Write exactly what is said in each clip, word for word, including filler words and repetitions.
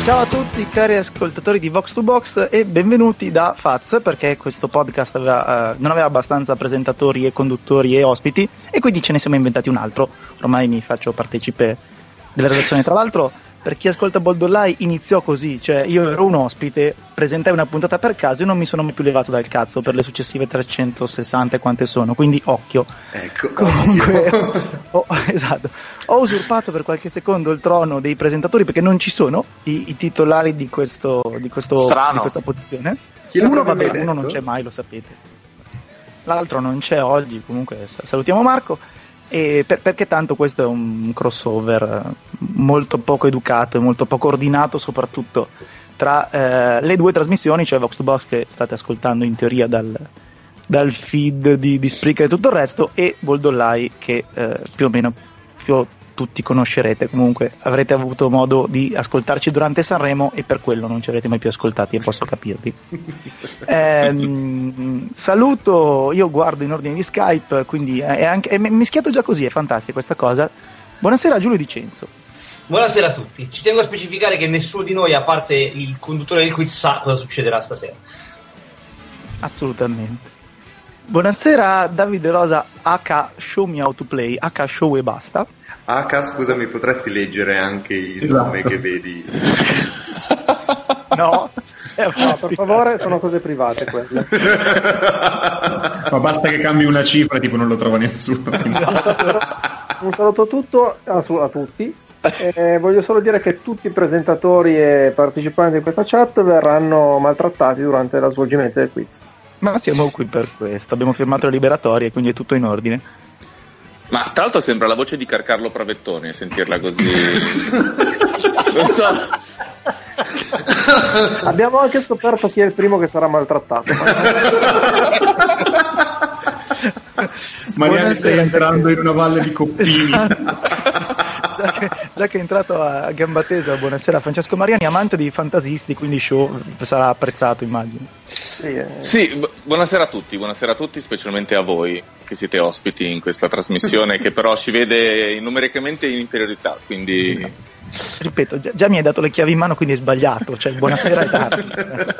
Ciao a tutti cari ascoltatori di Vox to Box e benvenuti da Faz, perché questo podcast aveva, uh, non aveva abbastanza presentatori e conduttori e ospiti e quindi ce ne siamo inventati un altro. Ormai mi faccio partecipe della redazione. Tra l'altro, per chi ascolta Boldolai iniziò così, cioè io ero un ospite, presentai una puntata per caso e non mi sono mai più levato dal cazzo per le successive trecentosessanta e quante sono, quindi occhio. Ecco, comunque ho, esatto, ho usurpato per qualche secondo il trono dei presentatori perché non ci sono i, i titolari di questo di questo di questa posizione. Chi uno va bene, uno non c'è mai, lo sapete. L'altro non c'è oggi, comunque salutiamo Marco. E per, perché tanto questo è un crossover molto poco educato e molto poco ordinato, soprattutto tra eh, le due trasmissioni, cioè Vox to Box che state ascoltando in teoria dal, dal feed di, di Spreaker e tutto il resto, e Boldolai che eh, più o meno più tutti conoscerete. Comunque avrete avuto modo di ascoltarci durante Sanremo e per quello non ci avrete mai più ascoltati, e posso capirvi. ehm, saluto, io guardo in ordine di Skype, quindi è anche, è mischiato già così, è fantastica questa cosa. Buonasera a Giulio Di Cenzo. Buonasera a tutti. Ci tengo a specificare che nessuno di noi, a parte il conduttore del quiz, sa cosa succederà stasera. Assolutamente. Buonasera a Davide Rosa H Show Me How to Play, H Show e basta. H, scusami, potresti leggere anche il esatto. nome che vedi? No, no, per favore, sono cose private quelle. Ma basta che cambi una cifra, tipo non lo trova nessuno. Un saluto a, tutto, a, a tutti. Eh, voglio solo dire che tutti i presentatori e partecipanti di questa chat verranno maltrattati durante lo svolgimento del quiz. Ma siamo qui per questo, abbiamo firmato le liberatorie, quindi è tutto in ordine. Ma tra l'altro sembra la voce di Carcarlo Pravettoni, sentirla così. Non so. Abbiamo anche scoperto chi è il primo che sarà maltrattato. Mariani sta entrando in una valle di coppini. Già che, già che è entrato a gamba tesa, buonasera Francesco Mariani, amante di fantasisti, quindi show sarà apprezzato, immagino. Sì, eh. sì bu- buonasera a tutti, buonasera a tutti, specialmente a voi che siete ospiti in questa trasmissione che però ci vede numericamente in inferiorità, quindi... Ripeto, già, già mi hai dato le chiavi in mano, quindi è sbagliato, cioè buonasera è tardi.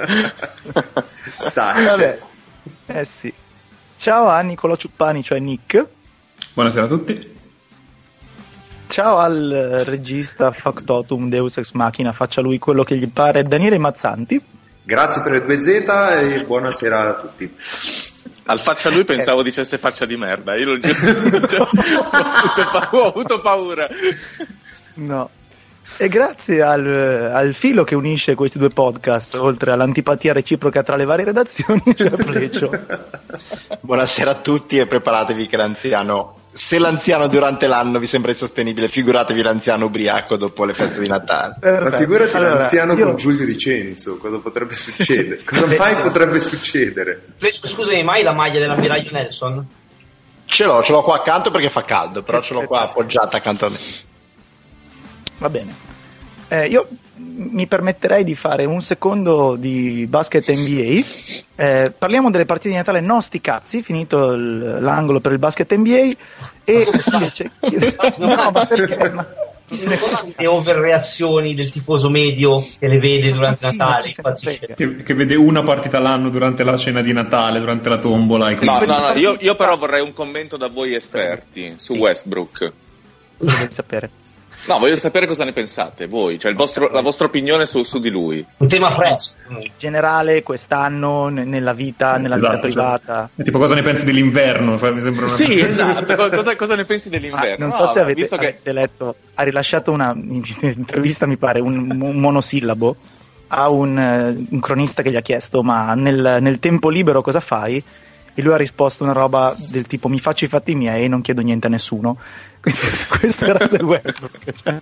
Vabbè, eh sì. Ciao a Nicolò Ciuppani, cioè Nick. Buonasera a tutti. Ciao al regista Factotum Deus Ex Machina, faccia lui quello che gli pare, Daniele Mazzanti. Grazie per le due Z e buonasera a tutti. Al faccia lui pensavo dicesse faccia di merda, io l'ho già ho, avuto pa- ho avuto paura. No. E grazie al, al filo che unisce questi due podcast, oltre all'antipatia reciproca tra le varie redazioni, c'è Plecio. Buonasera a tutti e preparatevi che l'anziano, se l'anziano durante l'anno vi sembra insostenibile, figuratevi l'anziano ubriaco dopo le feste di Natale. Ma figurati allora, l'anziano io... con Giulio Di Cenzo, cosa potrebbe succedere? Cosa mai potrebbe succedere? Plecio, scusami, mai la maglia dell'ammiraglio Nelson? Ce l'ho, ce l'ho qua accanto perché fa caldo, però ce l'ho qua appoggiata accanto a me. Va bene. Eh, io mi permetterei di fare un secondo di basket N B A. Eh, parliamo delle partite di Natale, no sti cazzi, finito il, l'angolo per il basket N B A. E invece no, ma perché? Ma chi se ne fa le overreazioni del tifoso medio che le vede durante ah, sì, Natale, che, che vede una partita all'anno durante la cena di Natale, durante la tombola. E no, no, no, io, io però vorrei un commento da voi esperti su sì. Westbrook. Cosa devi sapere? No, voglio sapere cosa ne pensate voi, cioè il vostro, la vostra opinione su, su di lui. Un tema fresco. In generale, quest'anno, n- nella vita, nella esatto, vita privata. Cioè, tipo cosa ne pensi dell'inverno? Mi sembra una... Sì, esatto, cosa, cosa ne pensi dell'inverno? Ah, non so no, se avete, visto avete che... letto, ha rilasciato una intervista, mi pare, un, un monosillabo a un, un cronista che gli ha chiesto ma nel, nel tempo libero cosa fai? E lui ha risposto una roba del tipo mi faccio i fatti miei e non chiedo niente a nessuno. Quindi, questo era il Westbrook, cioè.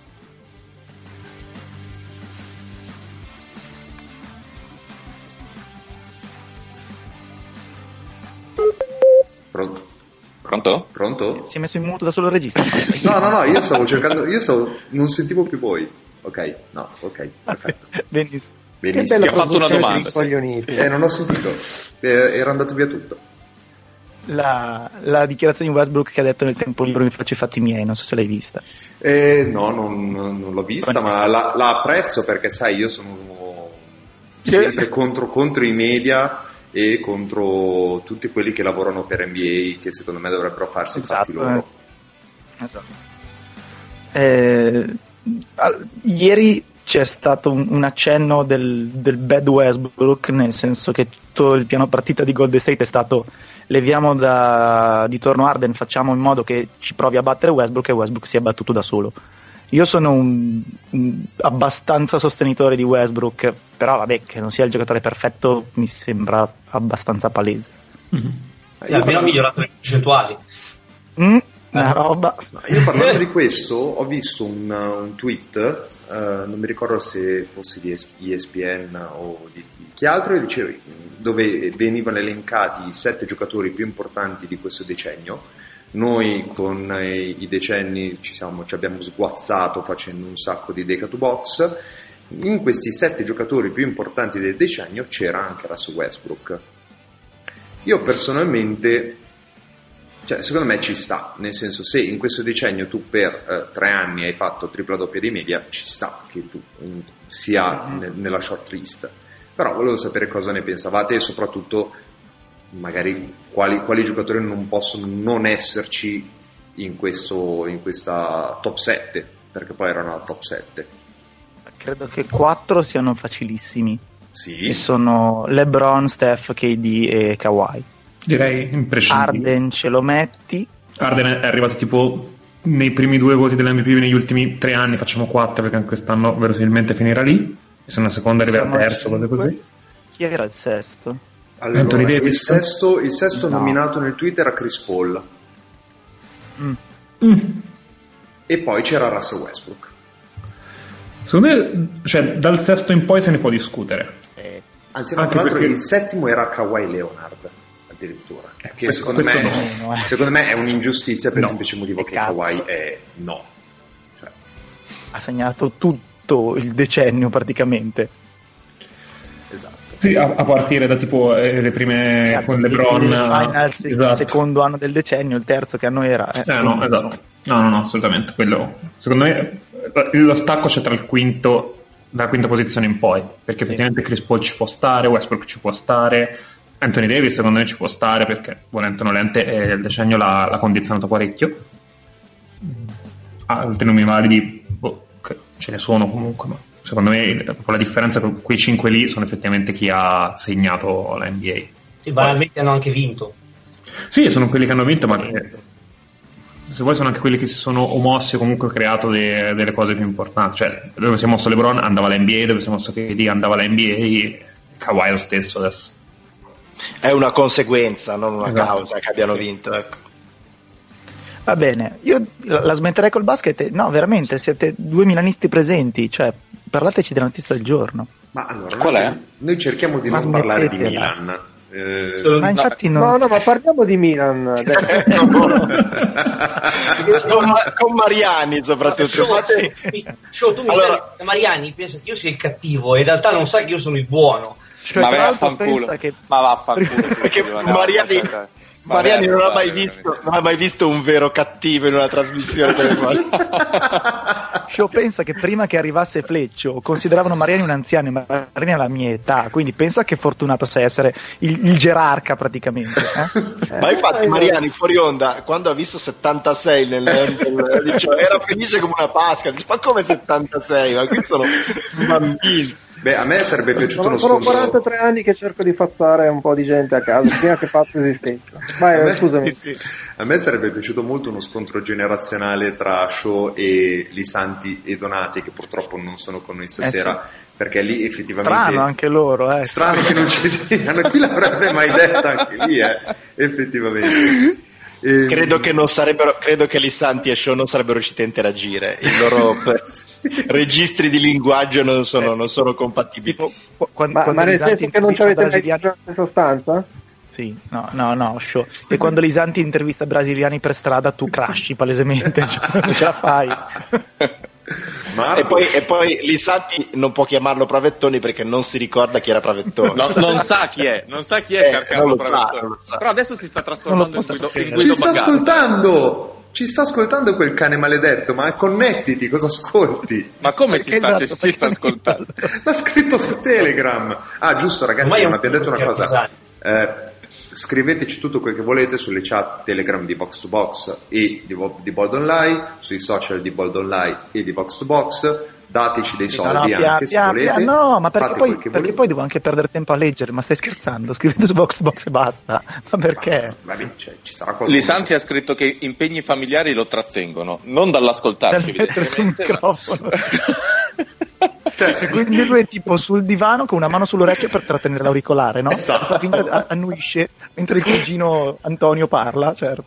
Pronto? Pronto? Pronto? Si è messo in muto da solo il regista. No, no, no, io stavo cercando, io stavo, non sentivo più voi. Ok, no, ok, perfetto. Benissimo. Benissimo. Ti ha fatto una domanda. Sì. Eh, non ho sentito, eh, era andato via tutto. la, la dichiarazione di Westbrook che ha detto nel tempo libero mi faccio i fatti miei, non so se l'hai vista. Eh, no, non, non l'ho vista, ma la, la apprezzo perché sai, io sono sempre contro, contro i media e contro tutti quelli che lavorano per N B A, che secondo me dovrebbero farsi esatto, i fatti loro. Eh, esatto. Eh, al, ieri c'è stato un, un accenno del, del bad Westbrook, nel senso che tutto il piano partita di Golden State è stato leviamo da, di torno Harden, facciamo in modo che ci provi a battere Westbrook e Westbrook sia battuto da solo. Io sono un, un abbastanza sostenitore di Westbrook, però vabbè, che non sia il giocatore perfetto mi sembra abbastanza palese. Mm-hmm. Eh, almeno ha migliorato le percentuali. Mm, una roba. No, io parlando di questo ho visto un, un tweet, uh, non mi ricordo se fosse di E S P N o di chi altro, e diceva, dove venivano elencati i sette giocatori più importanti di questo decennio. Noi con i, i decenni ci, siamo, ci abbiamo sguazzato facendo un sacco di Decathlon Box. In questi sette giocatori più importanti del decennio c'era anche Russell Westbrook. Io personalmente, cioè, secondo me ci sta, nel senso, se in questo decennio tu per eh, tre anni hai fatto tripla doppia di media, ci sta che tu in, sia ne, nella shortlist. Però volevo sapere cosa ne pensavate e soprattutto magari quali, quali giocatori non possono non esserci in questo in questa top sette, perché poi erano al top sette. Credo che quattro siano facilissimi. Sì. E sono LeBron, Steph, K D e Kawhi. Direi imprescindibile. Harden ce lo metti. Arden è arrivato tipo nei primi due voti dell'M V P negli ultimi tre anni, facciamo quattro perché anche quest'anno verosimilmente finirà lì, e se una seconda arriva al terzo, cose così. Chi era il sesto? Allora, Anthony il Davis? sesto, il sesto No. nominato nel Twitter era Chris Paul. Mm. Mm. E poi c'era Russell Westbrook. Secondo me, cioè, dal sesto in poi se ne può discutere. Eh, Anzi, no, Anche tra l'altro perché- il settimo era Kawhi Leonard, addirittura. Eh, Che questo- secondo me, questo no, eh. secondo me è un'ingiustizia per il No. semplice motivo che Cazzo. Kawhi è no. Cioè, ha segnato tutto il decennio praticamente. esatto. Sì, a, a partire da tipo eh, le prime Cazzo, con il- LeBron. il Finals, il esatto. secondo anno del decennio, il terzo che a noi era. Eh, no, esatto. No, no, no, assolutamente. Quello, secondo me, lo stacco c'è tra il quinto, dalla quinta posizione in poi, perché Sì. effettivamente Chris Paul ci può stare, Westbrook ci può stare, Anthony Davis secondo me ci può stare, perché volente o nolente eh, il decennio l'ha, l'ha condizionato parecchio. Altri nomi validi, boh, che ce ne sono comunque, ma secondo me la differenza con quei cinque lì sono effettivamente chi ha segnato la N B A. Sì, banalmente hanno anche vinto. Sì, sono quelli che hanno vinto, ma che, se vuoi sono anche quelli che si sono o mossi o comunque creato de- delle cose più importanti. Cioè, dove si è mosso LeBron andava la N B A, dove si è mosso K D andava la N B A, Kawhi lo stesso adesso. È una conseguenza, non una Esatto. causa che abbiano vinto, ecco. Va bene, io la la smetterei col basket. e- No, veramente, siete due milanisti presenti, cioè parlateci della notizia del giorno. Ma allora, Qual noi, è? noi cerchiamo di Ma non parlare di smettetela. Milan. Eh, Solo- Ma infatti non... No, no, ma parliamo di Milan. dai. con, con Mariani soprattutto. Show, Infatti- mi- Show, tu mi Allora- sai, Mariani pensa che io sia il cattivo e in realtà non sa che io sono il buono. Cioè, Ma tra vai a l'altro fanculo. pensa che... Ma vaffanculo. Perché Mariani, Mariani non ha mai visto non ha mai visto un vero cattivo in una trasmissione telefonica. Show pensa che prima che arrivasse Fleccio consideravano Mariani un anziano, ma Mariani ha la mia età, quindi pensa che fortunato sei essere il, il gerarca praticamente. Eh? Ma infatti Mariani fuori onda, quando ha visto settantasei nel dice, era felice come una Pasqua. Dice, ma come settantasei? Ma qui sono bambini. Beh, a me sarebbe piaciuto Sono, uno sono scontro. quarantatré anni che cerco di fazzare un po' di gente a casa, prima che faccio esistenza. Vai, A me- scusami. A me sarebbe piaciuto molto uno scontro generazionale tra Show e Lisanti e Donati, che purtroppo non sono con noi stasera, Eh perché lì effettivamente Strano anche loro, eh. strano che non ci siano. Chi l'avrebbe mai detto anche lì, eh? Effettivamente. E- Credo che non sarebbero, credo che Lisanti e Show non sarebbero riusciti a interagire. I loro per- registri di linguaggio non sono, non sono compatibili. Tipo, qu- quando, Ma, quando ma nel Lisanti senso che non ci intervista avete mai brasiliani- visto la stessa stanza? Sì, no, no, no, Show. E quando Lisanti intervista brasiliani per strada tu crashi palesemente, cioè, non ce la fai. E poi, e poi Lisanti non può chiamarlo Pravettoni perché non si ricorda chi era Pravettoni. No, non sa chi è, non sa chi è Eh, Carcarlo non lo sa, Pravettoni. non lo sa. Però adesso si sta trasformando in Guido, in Ci Guido sta Bagazza. ascoltando! Ci sta ascoltando quel cane maledetto, ma connettiti, cosa ascolti? Ma come si Perché sta, esatto, ci, ci sta perché- ascoltando? L'ha scritto su Telegram. Ah, giusto, ragazzi, Ormai è non un- abbiamo detto una cosa. Scusate. Eh, scriveteci tutto quel che volete sulle chat Telegram di Box to Box e di, Vo- di Bold Online, sui social di Bold Online e di Box to Box. Dateci dei No, no, soldi pia- anche pia- se volete. pia- no, ma perché Fate poi, quel che perché volete. poi devo anche perdere tempo a leggere, ma stai scherzando? Scrivete su Box to Box e basta. Ma perché? Vabbè, cioè, ci sarà qualcuno. Lisanti ha scritto che impegni familiari lo trattengono, non dall'ascoltarci, Per mettere sul evidentemente, ma- microfono. Cioè, quindi lui è tipo sul divano con una mano sull'orecchio per trattenere l'auricolare, no? Esatto. Fa finta a- annuisce mentre il cugino Antonio parla, certo.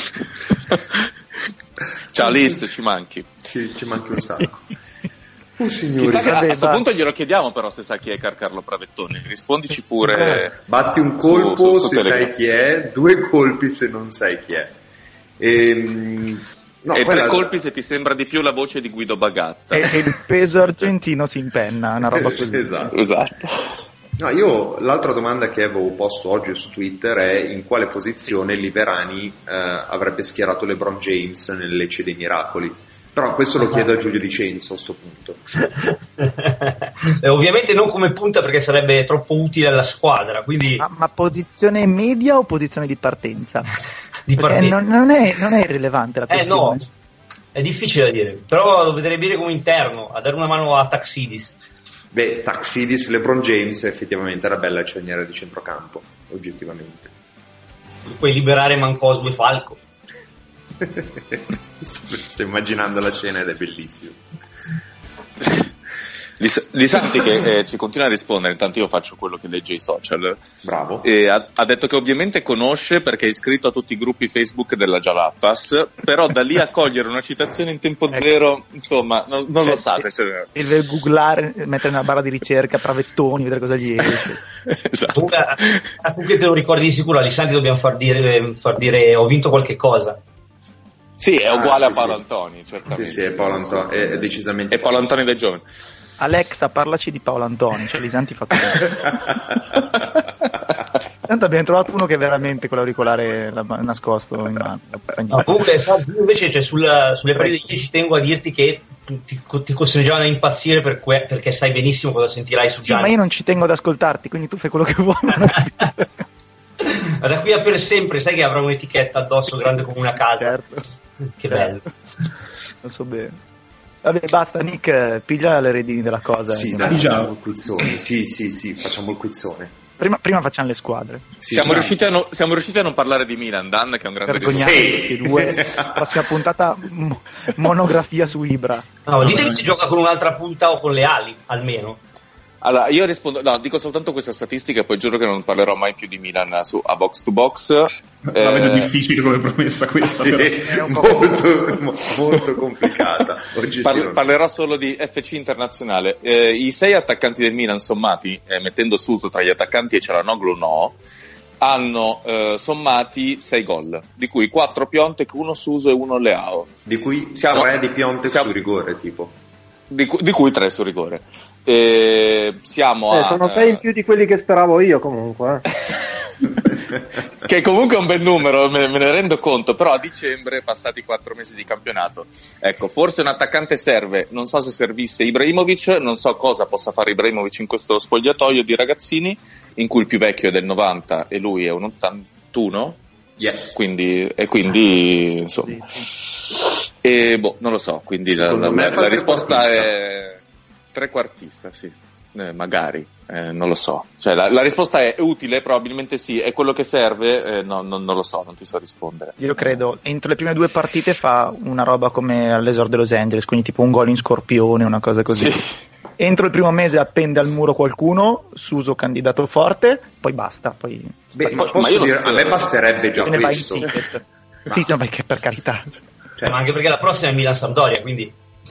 Ciao Liz, ci manchi. Sì, ci manchi un sacco. Oh, signori. Chissà che a vabbè, questo va. punto glielo chiediamo però se sa chi è Carcarlo Pravettoni. Rispondici pure. Batti un colpo su- su se Telegram. sai chi è, due colpi se non sai chi è. Ehm, no, e poi tre la- colpi se ti sembra di più la voce di Guido Bagatta. E, e il peso argentino si impenna, una roba così. Esatto. Esatto. No, io l'altra domanda che avevo posto oggi su Twitter è in quale posizione Liverani eh, avrebbe schierato LeBron James nel Lecce dei Miracoli. Però questo lo chiedo a Giulio Dicenzo a sto punto. Eh, ovviamente non come punta perché sarebbe troppo utile alla squadra, quindi Ma, ma posizione media o posizione di partenza? di Perché partita. non, non è, non è irrilevante la Eh questione. no, è difficile da dire, però lo vedrei bene come interno, a dare una mano a Taxidis. Beh, Taxidis, LeBron James effettivamente era bella cerniera di centrocampo, oggettivamente. Puoi liberare Mancosio e Falco. Sto immaginando la scena ed è bellissimo. Lis- Lisanti che eh, ci continua a rispondere, intanto io faccio quello che legge i social. Bravo. E ha, ha detto che ovviamente conosce perché è iscritto a tutti i gruppi Facebook della Jalapas, però da lì a cogliere una citazione in tempo zero, insomma, non, non lo sa. Se c'è... E deve googlare, mettere nella barra di ricerca Pravettoni, vedere cosa gli esce. Esatto. Comunque, a, a tu che te lo ricordi di sicuro, Alisanti dobbiamo far dire, far dire ho vinto qualche cosa. Sì, è Ah, uguale sì, a Paolo sì. Antoni, Sì, certamente. sì, è Paolo Antoni, è, è decisamente È Paolo Antoni del giovane. Alexa, parlaci di Paolo Antoni, cioè Lisanti fa così. Tanto abbiamo trovato uno che è veramente con l'auricolare la- nascosto in mano. No, comunque, Fabio, invece, cioè, sulla- sulle partite di ieri ci tengo a dirti che tu- ti, ti costringevano a impazzire per que- perché sai benissimo cosa sentirai su Sì, ma io Gianni. non ci tengo ad ascoltarti, quindi tu fai quello che vuoi. Ma da qui a per sempre, sai che avrà un'etichetta addosso grande come una casa. Certo. Che bello. Lo so bene. Vabbè, basta, Nick, eh, piglia le redini della cosa. Sì, eh. dai, Già. facciamo il quizzone. Sì, sì, sì, facciamo il quizzone. Prima, prima facciamo le squadre. Sì, siamo, dai. riusciti a no- siamo riusciti a non parlare di Milan, Dan, che è un grande Vergognati Sì. tutti e due. Prossima puntata, mo- monografia su Ibra. No, ditemi se gioca con un'altra punta o con le ali, almeno. Allora, io rispondo, no, dico soltanto questa statistica e poi giuro che non parlerò mai più di Milan su, a Box to Box. La vedo Eh, difficile come promessa questa, Sì, però. molto, mo- molto complicata. Par- oggettivamente. parlerò solo di F C internazionale. Eh, I sei attaccanti del Milan sommati, eh, mettendo Suso tra gli attaccanti e Cialanoglu no, hanno eh, sommati sei gol, di cui quattro Piontek, uno Suso e uno Leao, Di cui Siamo- tre di Piontek siamo- su rigore, tipo. di, cu- di cui tre su rigore. Eh, siamo Eh, a, sono sei in più di quelli che speravo io comunque. eh. che comunque è un bel numero, me, me ne rendo conto, però a dicembre, passati quattro mesi di campionato, ecco, forse un attaccante serve, non so se servisse Ibrahimovic, non so cosa possa fare Ibrahimovic in questo spogliatoio di ragazzini, in cui il più vecchio è del novanta e lui è un ottantuno, Yes. quindi, e quindi, insomma, Sì, e boh, non lo so, quindi la, Secondo la- me fa la il risposta trequartista. è trequartista, sì. Eh, magari, eh, non lo so. Cioè, la, la risposta è utile, probabilmente sì, è quello che serve, eh, no, non, non lo so, non ti so rispondere. Io credo, entro le prime due partite fa una roba come all'esordio Los Angeles, quindi tipo un gol in scorpione, una cosa così. Sì. Entro il primo mese appende al muro qualcuno, Suso candidato forte, poi basta. Poi Beh, ma Ma posso io lo dire, a spero. me basterebbe già se ne va in questo. ticket. Sì, sì, no, perché per carità. Cioè, Ma anche perché la prossima è Milan-Sampdoria, quindi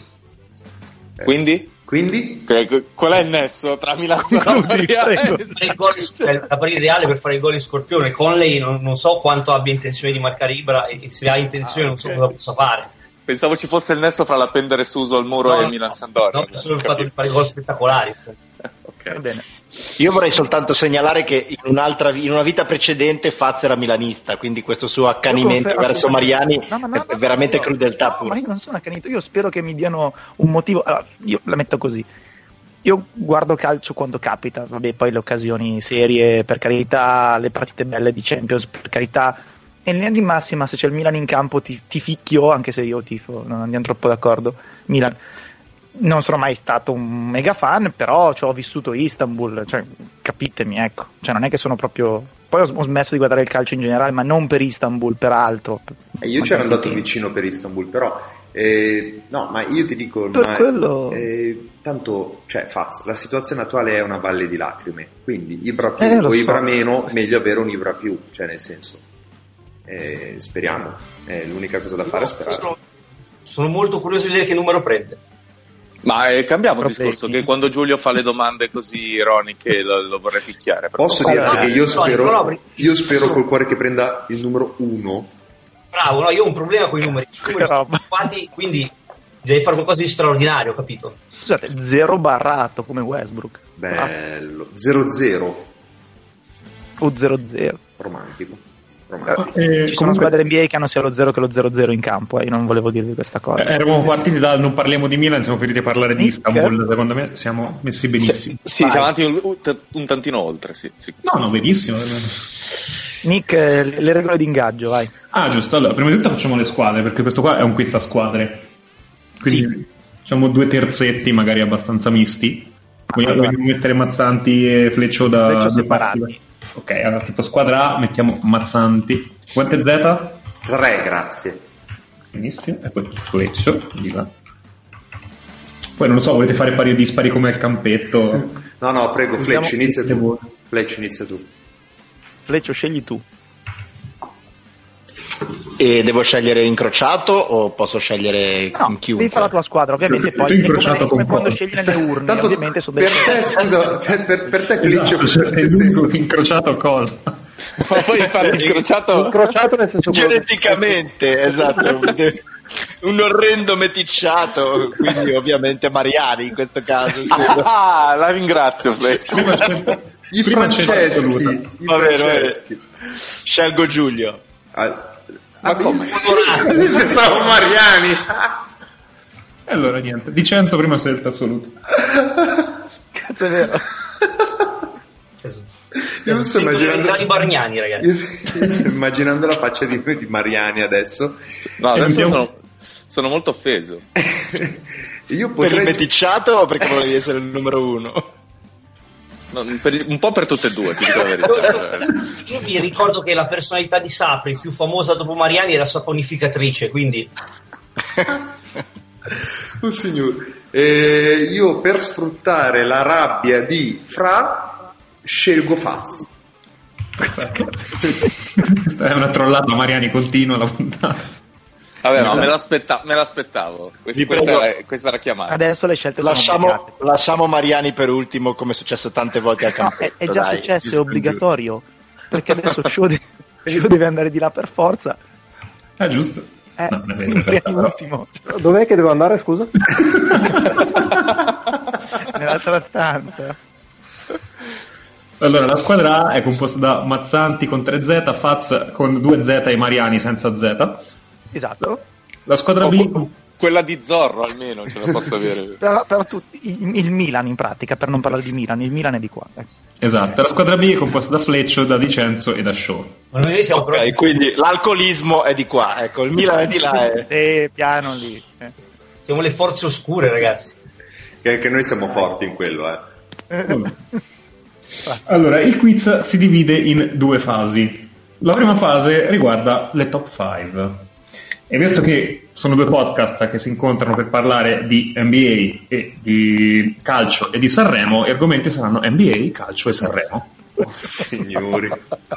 Quindi? quindi? Che- qual è il nesso tra Milano e Concludi, Sampdoria? prego. fare il gol in- cioè, la partita ideale per fare il gol in scorpione. Conley non, non so quanto abbia intenzione di marcare Ibra e se ha intenzione Ah, non so ok. cosa possa fare. Pensavo ci fosse il nesso fra l'appendere Suso al muro no, e Milan Sampdoria. No, solo il fatto di fare gol spettacolari. Okay. Bene. Io vorrei soltanto segnalare che in, un'altra, in una vita precedente Faz era milanista, quindi questo suo accanimento confer- verso Mariani no, no, no, è no, veramente no, crudeltà no, pura. ma io non sono accanito, io spero che mi diano un motivo. Allora, io la metto così. Io guardo calcio quando capita, vabbè, poi le occasioni serie, per carità, le partite belle di Champions, per carità. E in linea di massima, se c'è il Milan in campo, ti, ti ficchio, anche se io tifo, non andiamo troppo d'accordo. Milan. Non sono mai stato un mega fan, però ci ho vissuto Istanbul, cioè, capitemi, ecco. Cioè, non è che sono proprio. Poi ho, ho smesso di guardare il calcio in generale, ma non per Istanbul, per altro. Eh, io c'ero andato vicino per Istanbul, però. Eh, no, ma io ti dico. Per ma, quello. Eh, tanto, cioè, Faz, la situazione attuale è una valle di lacrime. Quindi, Ibra più Eh, o so. Ibra meno, meglio avere un Ibra più, cioè, nel senso. Eh, speriamo. È l'unica cosa da fare, è sperare. Sono, sono molto curioso di vedere che numero prende. Ma eh, cambiamo il Problemi. discorso, che quando Giulio fa le domande così ironiche lo, lo vorrei picchiare. per Posso favore. dirti Allora, che io no, spero, no, io spero col cuore che prenda il numero uno. Bravo, no, io ho un problema con i numeri. I numeri sono roba. occupati, quindi devi fare qualcosa di straordinario, capito? Scusate, zero barrato come Westbrook. Bello. zero zero. O zero zero. Romantico. Eh, Romantico. Eh, Ci sono squadre N B A che hanno sia lo zero che lo zero zero in campo, eh. Io non volevo dirvi questa cosa. Eh, eravamo partiti da non parliamo di Milan, siamo finiti a parlare di Nick? Istanbul. Secondo me siamo messi benissimo. Sì, sì, siamo andati un, un tantino oltre, sì. sì, No, sì, no, sì. benissimo. Nick, eh, le regole di ingaggio, vai. Ah, giusto. Allora, prima di tutto facciamo le squadre, perché questo qua è un quiz a squadre. Quindi facciamo due terzetti, magari abbastanza misti. Vogliamo, Allora. vogliamo mettere Mazzanti e Fleccio da Fleccio due separati. parti? Ok, allora tipo squadra A mettiamo Mazzanti. Quante Z? Tre, grazie. Benissimo. E poi Fleccio. Di là. Poi non lo so, volete fare pari o dispari come al campetto? No, no, prego, Usiamo Fleccio, inizia tutte tu. voi. Fleccio, inizia tu. Fleccio, scegli tu. E devo scegliere incrociato o posso scegliere No, in chiunque? devi fare la tua squadra, ovviamente. Tu- Poi tu è incrociato come, come con quando cosa? scegli nelle urne, Tanto ovviamente sono per delle- te, scusa, per, per, per te Fleccio, Esatto, cioè, sei nel l'unico senso- che incrociato cosa? Ma poi fare l'incrociato. Incrociato nel senso quello che- Geneticamente, esatto. Un orrendo meticciato, quindi ovviamente Mariani in questo caso. sì. Ah, la ringrazio, Fleccio. Prima c'è, I prima c'è Franceschi, l'assoluta. i Va bene, va bene. Franceschi. Scelgo Giulio. Ah, ma come? Onorato. Pensavo Mariani. E allora niente, Dicenzo prima scelta assoluta. Cazzo, è vero. Io mi sto immaginando i Bargnani, ragazzi. Io sto immaginando la faccia di, di Mariani adesso. No, adesso Abbiamo- sono, sono molto offeso. Io Per il potrei meticciato o perché volevi essere il numero uno? No, per- un po' per tutte e due, ti dico la verità. Io vi ricordo che la personalità di Sapri più famosa dopo Mariani era saponificatrice, quindi Oh signore, eh, io per sfruttare la rabbia di Fra scelgo Faz. Questa è una trollata, Mariani continua la puntata. Vabbè, no, me, l'aspetta- me l'aspettavo. Questa, Vi questa, prego. era, questa era chiamata. Adesso le scelte sono Lasciamo, obbligate. lasciamo Mariani per ultimo, come è successo tante volte al No, campetto. è, è già dai. successo, è obbligatorio. Perché adesso Show, de- Show deve andare di là per forza. Ah, giusto. Eh, No, non è vero, quindi in realtà, è però. l'ultimo. Dov'è che devo andare, scusa? Nell'altra stanza. Allora, la squadra A è composta da Mazzanti con tre Z, Faz con due Z e Mariani senza Z. Esatto. La squadra Oh, B... que- quella di Zorro almeno ce la posso avere. Per, per tutti, il, il Milan in pratica, per non parlare di Milan, il Milan è di qua. eh. Esatto, la squadra B è composta da Fleccio, da Dicenzo e da Shaw. ma noi siamo Ok, proprio quindi l'alcolismo è di qua, ecco, il Milan è di là. È... Sì, piano lì. eh. siamo le forze oscure, ragazzi. Che anche noi siamo forti in quello, eh. Allora, il quiz si divide in due fasi. La prima fase riguarda le top cinque. E visto che sono due podcast che si incontrano per parlare di N B A e di calcio e di Sanremo, gli argomenti saranno N B A, calcio e Sanremo. Signori.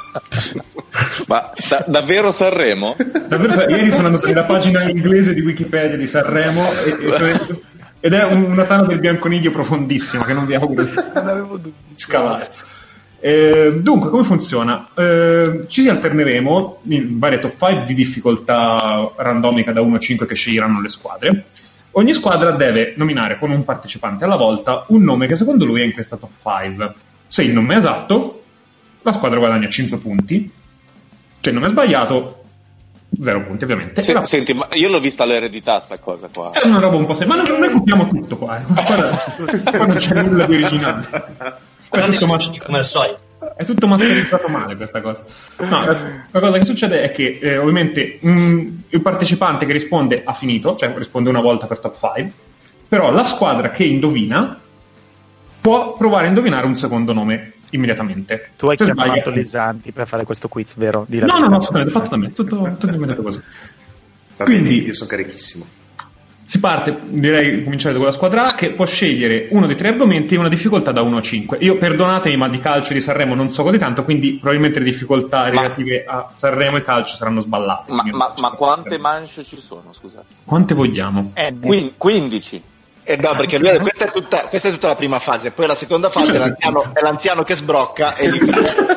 Ma da- davvero Sanremo? Davvero, ieri sono andato nella pagina inglese di Wikipedia di Sanremo e, e cioè- ed è un- una tana del bianconiglio profondissima che non vi auguro di Non avevo dubbi. scavare. Eh, dunque, come funziona? Eh, ci alterneremo in varie top cinque di difficoltà randomica da uno a cinque che sceglieranno le squadre. Ogni squadra deve nominare con un partecipante alla volta un nome che secondo lui è in questa top cinque. Se il nome è esatto, la squadra guadagna cinque punti. Se il nome è sbagliato, zero punti ovviamente. Se, la... Senti, ma io l'ho vista all'eredità sta cosa qua. È una roba un po' sem- ma noi, noi copiamo tutto qua, eh. Guarda, qua non c'è nulla di originale. È tutto, mas- come al solito. è tutto masterizzato male questa cosa. No, la cosa che succede è che eh, ovviamente mh, il partecipante che risponde ha finito, cioè risponde una volta per top cinque, però la squadra che indovina può provare a indovinare un secondo nome immediatamente. Tu hai Se chiamato sbaglia... Lisanti per fare questo quiz, vero? Di No, no, no, assolutamente, fatto da me, tutto, tutto immediato così. Va Quindi, bene, io sono carichissimo. Si parte, direi, cominciare con la squadra A, che può scegliere uno dei tre argomenti e una difficoltà da uno a cinque. Io, perdonatemi, ma di calcio e di Sanremo non so così tanto, quindi probabilmente le difficoltà ma... relative a Sanremo e calcio saranno sballate. Ma, ma, ma quante manche ci sono, scusate? Quante vogliamo? Eh, quindici. Eh no, perché lui, questa, è tutta, questa è tutta la prima fase, poi la seconda fase è l'anziano, è l'anziano che sbrocca e gli...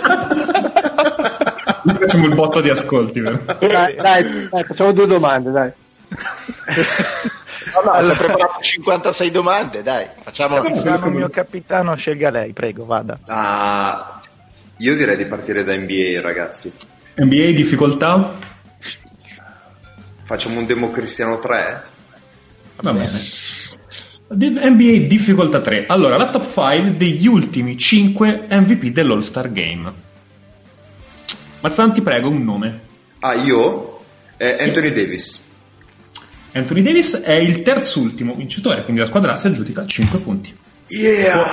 Facciamo il botto di ascolti, vero? Dai, dai, dai, facciamo due domande, dai. No, no, allora, si è preparato cinquantasei domande, dai, facciamo... Capitano, il mio capitano, scelga lei, prego, vada. Ah, io direi di partire da N B A, ragazzi. N B A difficoltà? Facciamo un Democristiano tre? Va bene. N B A difficoltà tre. Allora, la top cinque degli ultimi cinque M V P dell'All-Star Game. Mazzanti, prego, un nome. Ah, io? Eh, Anthony Davis. Anthony Davis è il terzultimo vincitore, quindi la squadra A si aggiudica cinque punti. Yeah!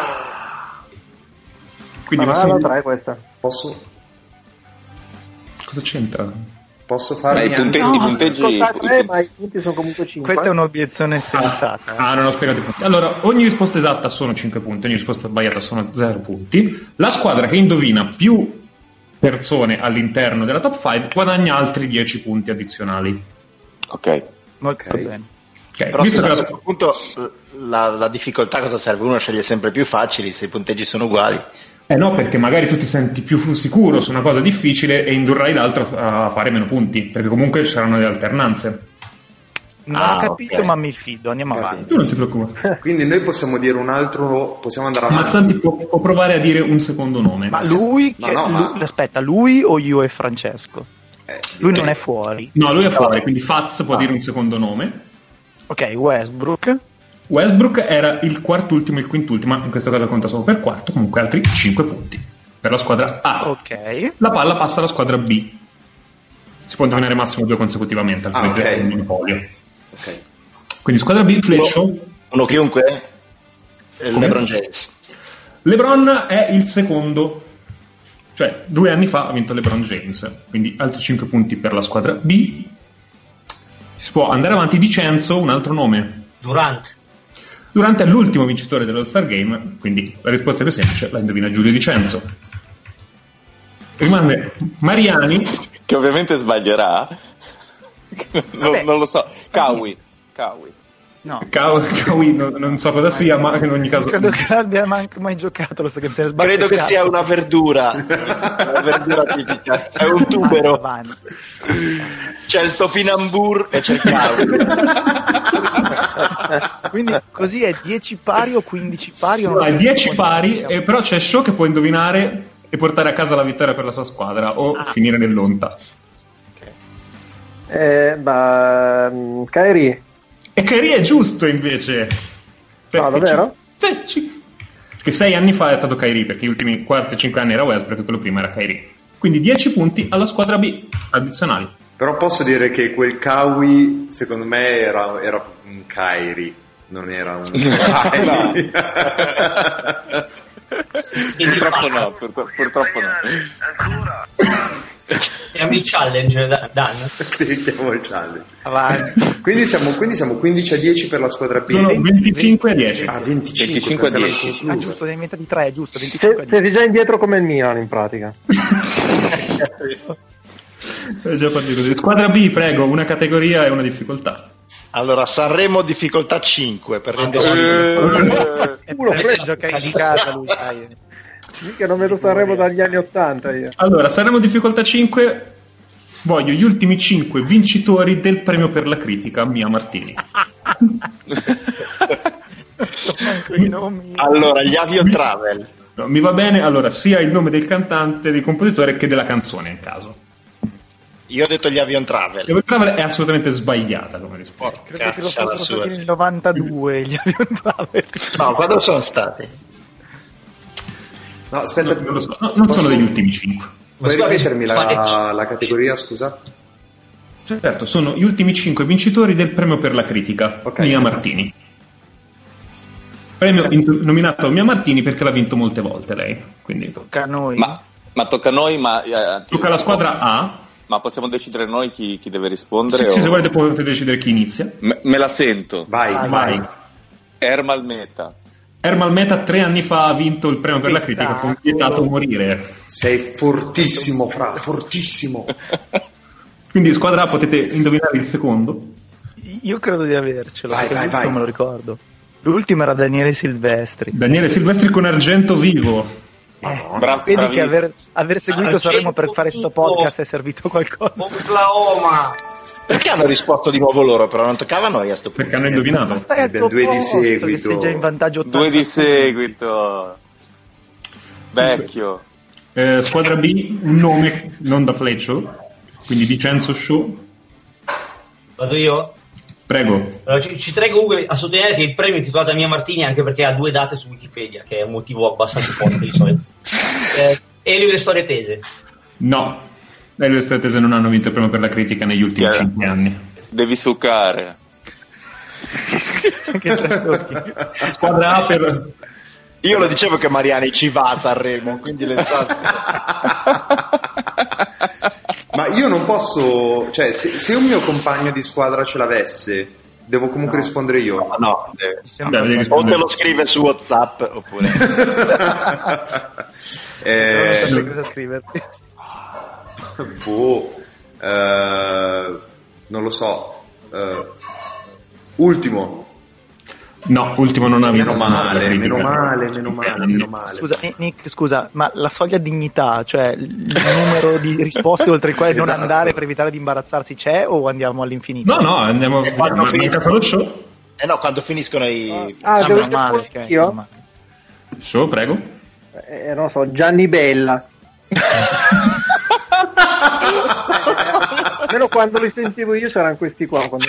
Quindi ma possiamo... non è questa. Posso? Cosa c'entra? Posso fare i punteggi, No, i punteggi, tre, ma i punti sono comunque cinque. Questa è un'obiezione sensata. Ah, non ho spiegato i punti. Allora, ogni risposta esatta sono cinque punti, ogni risposta sbagliata sono zero punti. La squadra che indovina più persone all'interno della top cinque guadagna altri dieci punti addizionali. Ok. Molto Okay. bene. Okay, Però visto se che a la... questo punto la, la difficoltà cosa serve? Uno sceglie sempre più facili se i punteggi sono uguali. Eh no, perché magari tu ti senti più sicuro su una cosa difficile e indurrai l'altro a fare meno punti, perché comunque ci saranno le alternanze. Non Ah, ho capito, ok. ma mi fido, andiamo Capito. avanti. Tu non ti preoccupare. Quindi noi possiamo dire un altro, possiamo andare avanti. Mazzanti può, può provare a dire un secondo nome. Ma lui, Ma che, no, ma- lui- aspetta, lui o io e Francesco? Eh, Lui non è fuori. No, lui è fuori, quindi Faz può Ah. dire un secondo nome. Ok, Westbrook. Westbrook era il quartultimo, il quintultimo, ma in questo caso conta solo per quarto, comunque altri cinque punti per la squadra A. Ok. La palla passa alla squadra B. Si può indovinare massimo due consecutivamente, altrimenti Ah, ok. è un monopolio. ok. Quindi squadra B, Fleccio. Uno chiunque? Eh, Come? LeBron James. LeBron è il secondo, cioè due anni fa ha vinto LeBron James, quindi altri cinque punti per la squadra B. Si può andare avanti. Dicenzo, un altro nome. Durant. Durante l'ultimo vincitore dell'All-Star Game, quindi la risposta è più semplice, la indovina Giulio Dicenzo. Rimane Mariani, Che ovviamente sbaglierà. non, Vabbè. non lo so. Kawi. Kawi. No. Cao- Kawhi, non, non so cosa sia, ma in ogni caso... Credo che abbia manco mai giocato lo che se ne sbaglia. Credo che sia una verdura, una verdura tipica, è un tubero. Avanti. C'è il topinambur e c'è il cavolo. Quindi così è dieci pari o quindici pari? O No, è dieci quanti pari, siamo? eh, però c'è Show che può indovinare e portare a casa la vittoria per la sua squadra o Ah. finire nell'onta. Eh, ma mm, Kyrie. E Kyrie è giusto invece. No, davvero? Sì, sì. Che sei anni fa è stato Kyrie, perché gli ultimi quattro cinque anni era Westbrook e quello prima era Kyrie. Quindi dieci punti alla squadra B addizionali. Però posso dire che quel Kawi, secondo me, era, era un Kairi, non era un Kairi. Purtroppo no, purtro- purtroppo no. Chiami il challenge, Da- Dan. Sì, chiamo il challenge. Avanti. Quindi siamo, quindi siamo quindici a dieci per la squadra B. Sono venticinque a dieci. Ah, venticinque, venticinque a per dieci. averla Ah, conclusa. giusto, ne inventati tre, giusto, venticinque. Se- Siete già indietro come il Milan in pratica. È già partito così. Squadra B, prego, una categoria e una difficoltà. Allora, Sanremo difficoltà cinque per rendere Eh, È Uno per freddo, gioca in Calixto. casa lui, sai. Che non vedo Sanremo dagli anni ottanta io. Allora, Sanremo difficoltà cinque. Voglio gli ultimi cinque vincitori del premio per la critica, Mia Martini. Allora, gli Avion Travel. No, mi va bene, allora, sia il nome del cantante, del compositore che della canzone, in caso. Io ho detto gli Avion Travel. Avion Travel è assolutamente sbagliata come risposta. Credo che lo fossero stati nel novantadue gli Avion Travel. No, quando sono stati? No, aspetta, no, non, lo so. no, non sono degli ultimi cinque. Puoi ripetermi la, la categoria, scusa? Certo, sono gli ultimi cinque vincitori del premio per la critica, okay, Mia Martini. Premio in- nominato a Mia Martini perché l'ha vinto molte volte lei. Quindi tocca a noi. Ma, ma tocca a noi, ma eh, tocca alla squadra A. Ma possiamo decidere noi chi, chi deve rispondere? Sì, o... sì, se volete potete decidere chi inizia. Me, me la sento. Vai, vai. vai. Ermal Meta. Ermal Meta tre anni fa ha vinto il premio per la critica con Vietato morire. Sei fortissimo, Fra, fortissimo. Quindi squadra A potete indovinare il secondo. Io credo di avercelo, vai, vai, vai. Non me lo ricordo. L'ultimo era Daniele Silvestri. Daniele Silvestri con Argento Vivo. Eh, Bravo, vedi che aver, aver seguito Argento Sanremo per fare sto podcast è servito qualcosa. Oklahoma. Perché hanno risposto di nuovo loro, però non toccava a noi a sto punto. Perché hanno indovinato. Ma stai al tuo due posto, di seguito. Sei già in vantaggio Due di seguito. Vecchio. Eh, squadra B, un nome non da Fleccio, quindi Vincenzo Show. Vado io? Prego. Allora, ci, ci tengo comunque a sottolineare che il premio è intitolato a Mia Martini anche perché ha due date su Wikipedia, che è un motivo abbastanza forte di solito. Eh, Elio e le storie tese. No, Elio e le storie tese non hanno vinto il premio per la critica negli ultimi Chiaro. cinque anni. Devi succare. Squadra A per... Io lo dicevo che Mariani ci va a Sanremo, quindi le so. Ma io non posso, cioè se, se un mio compagno di squadra ce l'avesse, devo comunque no. rispondere io. No, no deve, o te lo scrive su WhatsApp oppure. eh, non so cosa scriverti. Boh, eh, non lo so. Eh, ultimo. No, ultimo non ha vinto. Meno male, meno male, meno male, meno male. Scusa, Nick, scusa, ma la soglia dignità, cioè il numero di risposte oltre il quale esatto. non andare per evitare di imbarazzarsi c'è o andiamo all'infinito? No, no, andiamo quando finiscono lo show. Eh no, quando finiscono i Ah, ah devo male, okay, io? Show, prego. Eh, non so, Gianni Bella. Almeno quando li sentivo io c'erano questi qua quando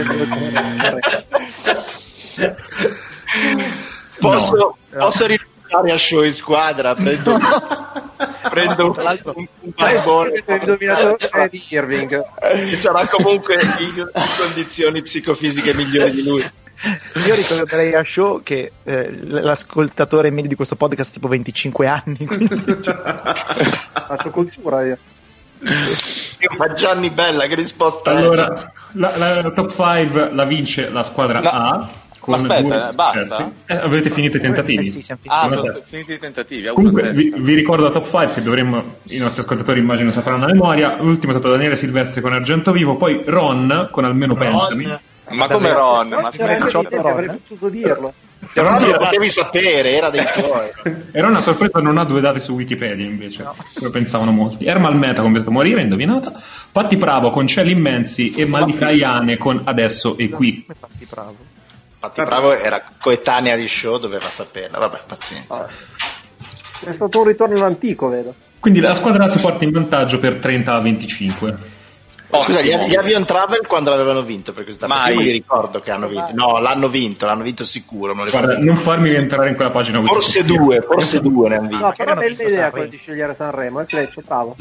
posso, no. posso rinunciare a Show in squadra, prendo, prendo un, un, un barbone di Irving che sarà comunque in condizioni psicofisiche migliori di lui. Io ricorderei a Show che eh, l'ascoltatore medio di questo podcast è tipo venticinque anni, quindi faccio cultura io. Ma Gianni Bella, che risposta allora, è? La, la, la top cinque la vince la squadra no. A. Ma aspetta, basta? Eh, avete finito i tentativi? Eh, sì, siamo ah, sono finiti i tentativi. Comunque vi, vi ricordo la top cinque che dovremmo, i nostri ascoltatori immagino sapranno a memoria. L'ultimo è stato Daniele Silvestri con Argento Vivo, poi Ron con Almeno Ron. Pensami. Ma come Ron? Ma c'era anche Ron, avrei potuto dirlo. Però non lo potevi sapere, era dei tuoi. Era una sorpresa, non ha due date su Wikipedia invece, no. come pensavano molti. Ermal Meta con Vedo Morire, indovinata. Patti Bravo con Cieli Immensi e Malika Iane con Adesso e Qui. Patti Bravo. Patti Bravo era coetanea di Show, doveva saperla. Vabbè, pazienza. Ah. È stato un ritorno all'antico, vedo. Quindi la squadra si porta in vantaggio per trenta a venticinque. Oh, scusa, gli, gli Avion Travel quando l'avevano vinto? Per questa Mai. Io mi ricordo che hanno vinto. No, l'hanno vinto, l'hanno vinto sicuro. Non Guarda, non farmi rientrare in quella pagina. Forse due, forse due ne hanno vinto. No, però bella idea quella di scegliere Sanremo, è Fleccio, bravo.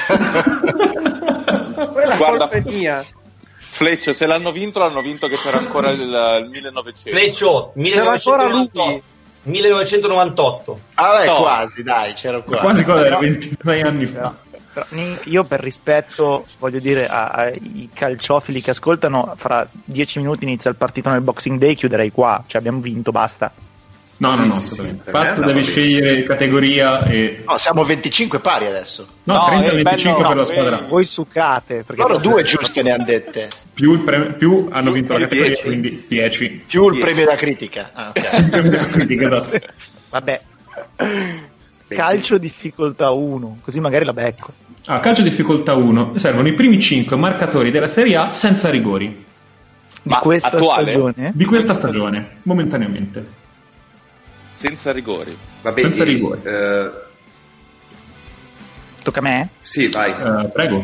Quella Guarda, è mia. Fleccio, se l'hanno vinto, l'hanno vinto che c'era ancora il, il millenovecento. Fleccio, millenovecentonovantotto. millenovecentonovantotto. Ah, beh, no. quasi, dai, c'era quasi. Quasi cosa era ventisei anni fa. Però, io per rispetto, voglio dire, ai calciofili che ascoltano, fra dieci minuti inizia il partito nel Boxing Day, chiuderei qua, cioè abbiamo vinto, basta. No, sì, no, no, sì, assolutamente. sì, Fatto me, devi no, scegliere categoria e... No, siamo venticinque pari adesso. No, No, trenta è venticinque bello, per la no, squadra. Voi succate. Perché Loro due giuste ne hanno dette. Più, il pre- più hanno vinto la più categoria, dieci. quindi dieci. Più il premio da critica. Ah, ok. Critica, esatto. Vabbè. calcio difficoltà uno, così magari la becco. Ah, calcio difficoltà uno, servono i primi cinque marcatori della Serie A senza rigori. Di Ma questa attuale? stagione? Di questa stagione, momentaneamente. Senza rigori. Vabbè, Senza e, rigori. eh, Tocca a me? sì, vai. Eh, prego.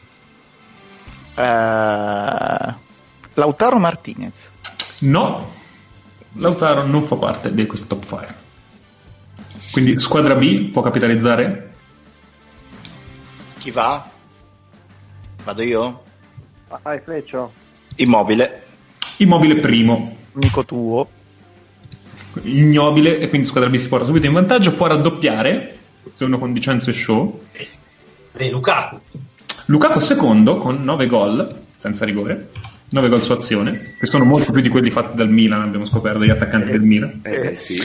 Eh, Lautaro Martinez. No, Lautaro non fa parte di questo top cinque. Quindi squadra B può capitalizzare? Chi va? Vado io? Vai, Fleccio. Immobile. Immobile primo, Amico tuo. ignobile, e quindi squadra B si porta subito in vantaggio, può raddoppiare se uno con Dicenzo e Show. Beh, Lukaku. Lukaku secondo con nove gol senza rigore, nove gol su azione, che sono molto più di quelli fatti dal Milan, abbiamo scoperto, dagli attaccanti del Milan. Eh, beh, sì.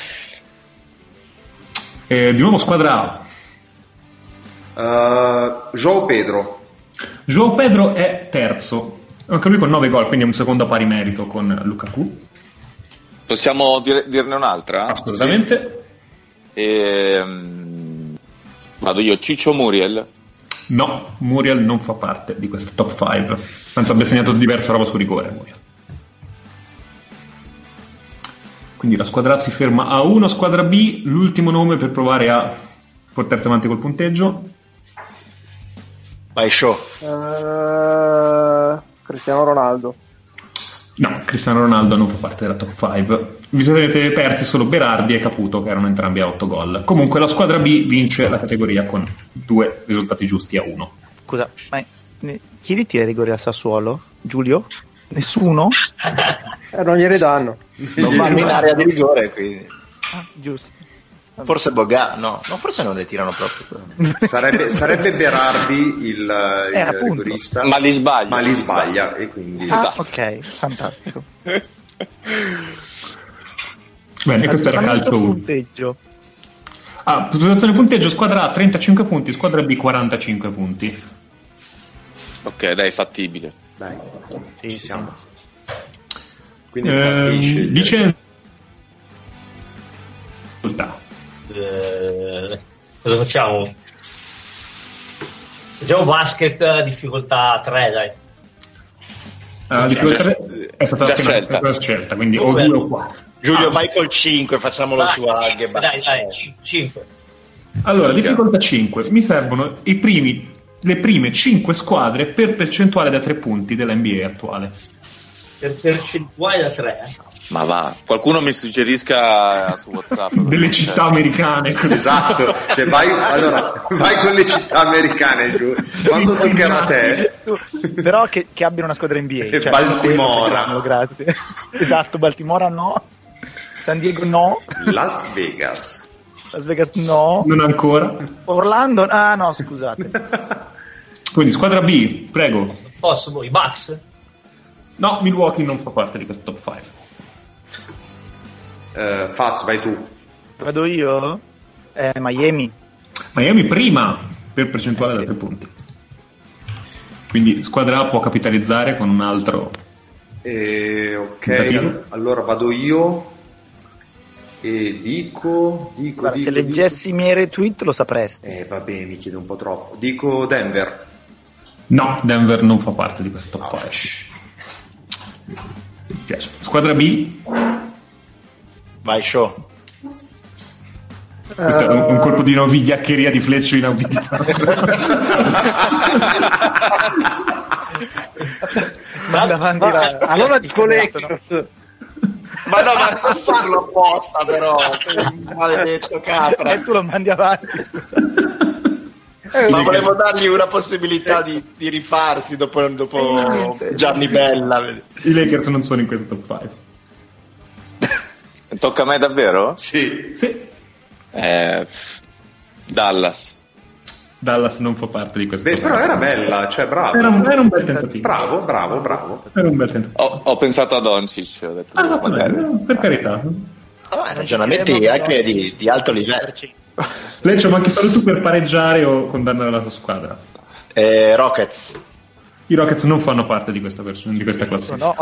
E di nuovo squadra A. Uh, João Pedro. João Pedro è terzo, anche lui con nove gol, quindi è un secondo a pari merito con Lukaku. Possiamo dire- dirne un'altra? Assolutamente. Ehm, Vado io, Ciccio Muriel. No, Muriel non fa parte di questo top cinque, penso abbia segnato diversa roba su rigore Muriel. Quindi la squadra A si ferma a uno, squadra B, l'ultimo nome per provare a portarsi avanti col punteggio. Vai, Show. Eh, Cristiano Ronaldo. No, Cristiano Ronaldo non fa parte della top cinque. Vi siete persi solo Berardi e Caputo, che erano entrambi a otto gol. Comunque la squadra B vince la categoria con due risultati giusti a uno. Scusa, ma ne- chi li tira i rigori al Sassuolo? Giulio? Nessuno? Eh, non glieli danno. Non vanno in area di rigore, quindi. Ah, giusto. Forse Boga, no, no, forse non le tirano proprio. Sarebbe, sarebbe Berardi il, il Eh, appunto. rigorista, Ma li sbaglia. ma li sbaglia e quindi Ah, Esatto. ok, fantastico. Bene, questo era Aggiornamento calcio uno. punteggio. Ah, situazione punteggio, squadra A trentacinque punti, squadra B quarantacinque punti. Ok, dai, fattibile. dai, Sì, ci sì. siamo. Quindi Eh, stabilisce- dice Eh, cosa facciamo? Facciamo basket difficoltà tre, dai. Ah, Già- difficoltà- è stata già appena- scelta. è stata scelta, quindi o Due. due o quattro. Giulio, Ah. vai col cinque, facciamolo Vai, su Aghe. cinque, dai, dai, cinque. Allora, Sì, difficoltà cinque. Mi servono i primi, le prime cinque squadre per percentuale da tre punti della N B A attuale. Per percentuale da tre. Ma va, qualcuno mi suggerisca su WhatsApp. Delle città americane. Esatto, cioè vai, allora, vai con le città americane giù. Quando Sì, toccherà a te, Tu- però che, che abbiano una squadra N B A. Cioè, Baltimora. quello, grazie. Esatto, Baltimora no. San Diego no. Las Vegas. Las Vegas no. Non ancora. Orlando, ah no, scusate. Quindi squadra B, prego. Posso, voi, Bucks? No, Milwaukee non fa parte di questo top cinque. Eh, Faz, vai tu. Vado io? Eh, Miami. Miami prima per percentuale Eh, da sì. tre punti. Quindi squadra A può capitalizzare con un altro. Eh, ok, Tentativo. all- allora vado io e dico, dico, Guarda, dico, se leggessi i miei retweet lo sapresti. dico. Eh, vabbè, mi chiede un po' troppo. Dico Denver. No, Denver non fa parte di questo top cinque. Mi piace. Squadra B, Vai, Show. questo è un, un colpo di nuovo vigliaccheria di Fleccio inaudita. Manda avanti Ma- la- Allora sì, dico esatto, no? Lakers. Ma no, ma non farlo apposta, però. Sei un maledetto capra. E tu lo mandi avanti, scusa. Eh, Ma volevo dargli una possibilità di, di rifarsi dopo, dopo Gianni Bella. I Lakers non sono in questo top cinque. Tocca a me davvero? Sì. Sì, Eh, Dallas. Dallas non fa parte di questo Beh, top però cinque. era bella, cioè bravo. Era un, era un bel tentativo. Bravo, bravo, bravo. Era un bel tentativo. Ho, ho pensato a Doncic, ho detto, Ah, no, magari. vabbè, per carità. Ah, ragionamenti anche di, di alto livello. Fleccio, manchi solo tu per pareggiare o condannare la tua squadra. Eh, Rockets. I Rockets non fanno parte di questa, vers- di questa classifica. No.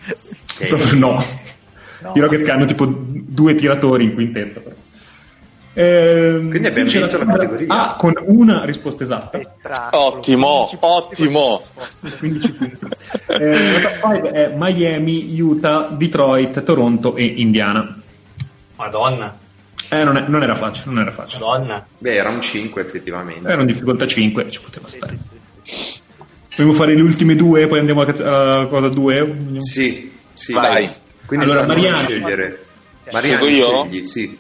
Proprio no. No. I Rockets che hanno tipo due tiratori in quintetto. però. Eh, Quindi abbiamo vinto la categoria A con una risposta esatta. Ottimo, ottimo. quindici punti. Eh, la top cinque è Miami, Utah, Detroit, Toronto e Indiana. Madonna. Eh, non, è, non era facile, non era facile. Madonna. Beh, era un cinque effettivamente. Era un difficoltà cinque, ci poteva stare. Vogliamo fare le ultime due, poi andiamo a cosa due? Sì, sì. Vai. Quindi Allora, stanno a Mariani. scegliere. Seguo Mariani, io? scegli, sì.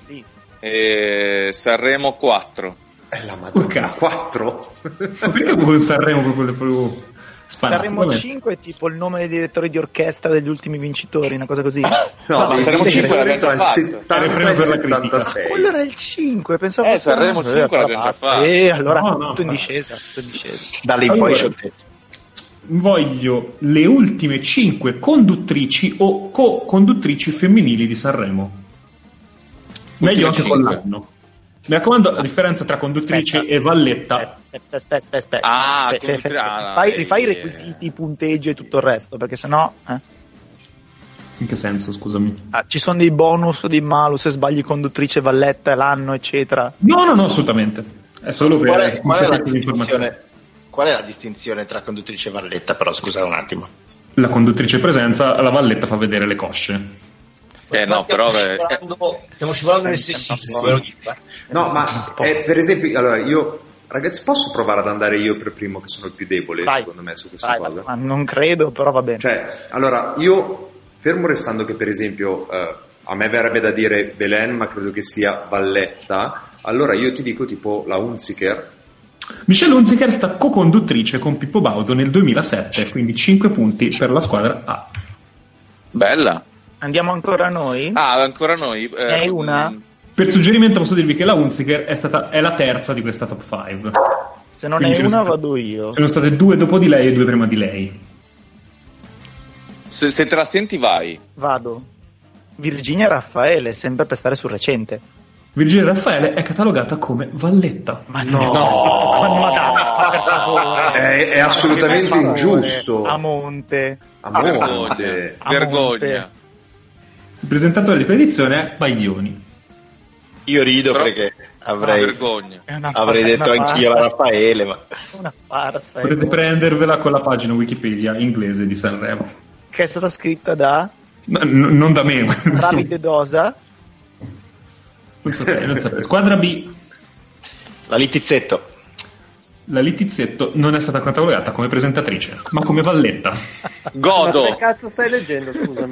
E Sanremo quattro. È la Madonna, Ok. quattro? Ma perché con Sanremo proprio le proprio sparato? Saremo Vabbè. cinque, tipo il nome dei direttori di orchestra degli ultimi vincitori, una cosa così. No, ma il Sanremo cinque l'abbiamo già tra il fatto. settanta Era il premio e per il la critica. settantasei. Quello era il cinque, pensavo Eh, fosse Sanremo una- cinque l'abbiamo già basta. fatto. Eh, allora No, no, tutto in fa- discesa, tutto in discesa. Da lì in Allora. poi scioltezza. Voglio le ultime cinque conduttrici o co-conduttrici femminili di Sanremo. Meglio anche con cinque. l'anno. Mi raccomando, la differenza tra conduttrice Aspetta. e valletta. Aspetta, aspetta, aspetta, aspetta. Ah, Aspetta, come- aspetta. ah, Rifai, rifai i eh. requisiti, i punteggi e tutto il resto, perché sennò eh. In che senso, scusami? ah, ci sono dei bonus o dei malus se sbagli conduttrice, valletta, l'anno, eccetera. No, no, no, assolutamente. È solo per Qual è, qual è la completezza di informazione. distinzione? Qual è la distinzione tra conduttrice e valletta? Però scusa un attimo. La conduttrice presenza, la valletta fa vedere le cosce. Eh no, stiamo però eh, scivolando, stiamo scivolando nel sessismo, ve lo dico. eh. No, ma eh, per esempio, allora io, ragazzi, posso provare ad andare io per primo, che sono il più debole, Vai. secondo me, su questa Vai, cosa? ma non credo, però va bene. Cioè, allora, io, fermo restando che per esempio, eh, a me verrebbe da dire Belen, ma credo che sia valletta, allora io ti dico tipo la Hunziker. Michelle Hunziker è stata co-conduttrice con Pippo Baudo nel duemilasette, quindi cinque punti per la squadra A. bella. Andiamo ancora noi? Ah, ancora noi. Eh, Ne hai una? mm, Per suggerimento posso dirvi che la Hunziker è, stata, è la terza di questa top cinque. Se non Quindi è ce ne una sono- vado io. Sono state due dopo di lei e due prima di lei. Se, se te la senti, vai. Vado. Virginia Raffaele, sempre per stare sul recente. Virginia Raffaele è catalogata come valletta. Ma No. ma dai, per favore. È, è assolutamente Per favore. ingiusto. A monte. A Vergogna. monte. A Vergogna. Il presentatore di quella edizione è Baglioni. Io rido Però- perché Ah, avrei, vergogna. È una avrei fa- detto una anch'io farsa. la Raffaele, ma Una farsa. Potete eh. prendervela con la pagina Wikipedia inglese di Sanremo. Che è stata scritta da No, n- non da me. Davide Dosa. Non sapevo, non sapevo. Squadra B. la Littizzetto. La Littizzetto non è stata catalogata come presentatrice, ma come valletta. Ma Godo. che cazzo stai leggendo, scusami?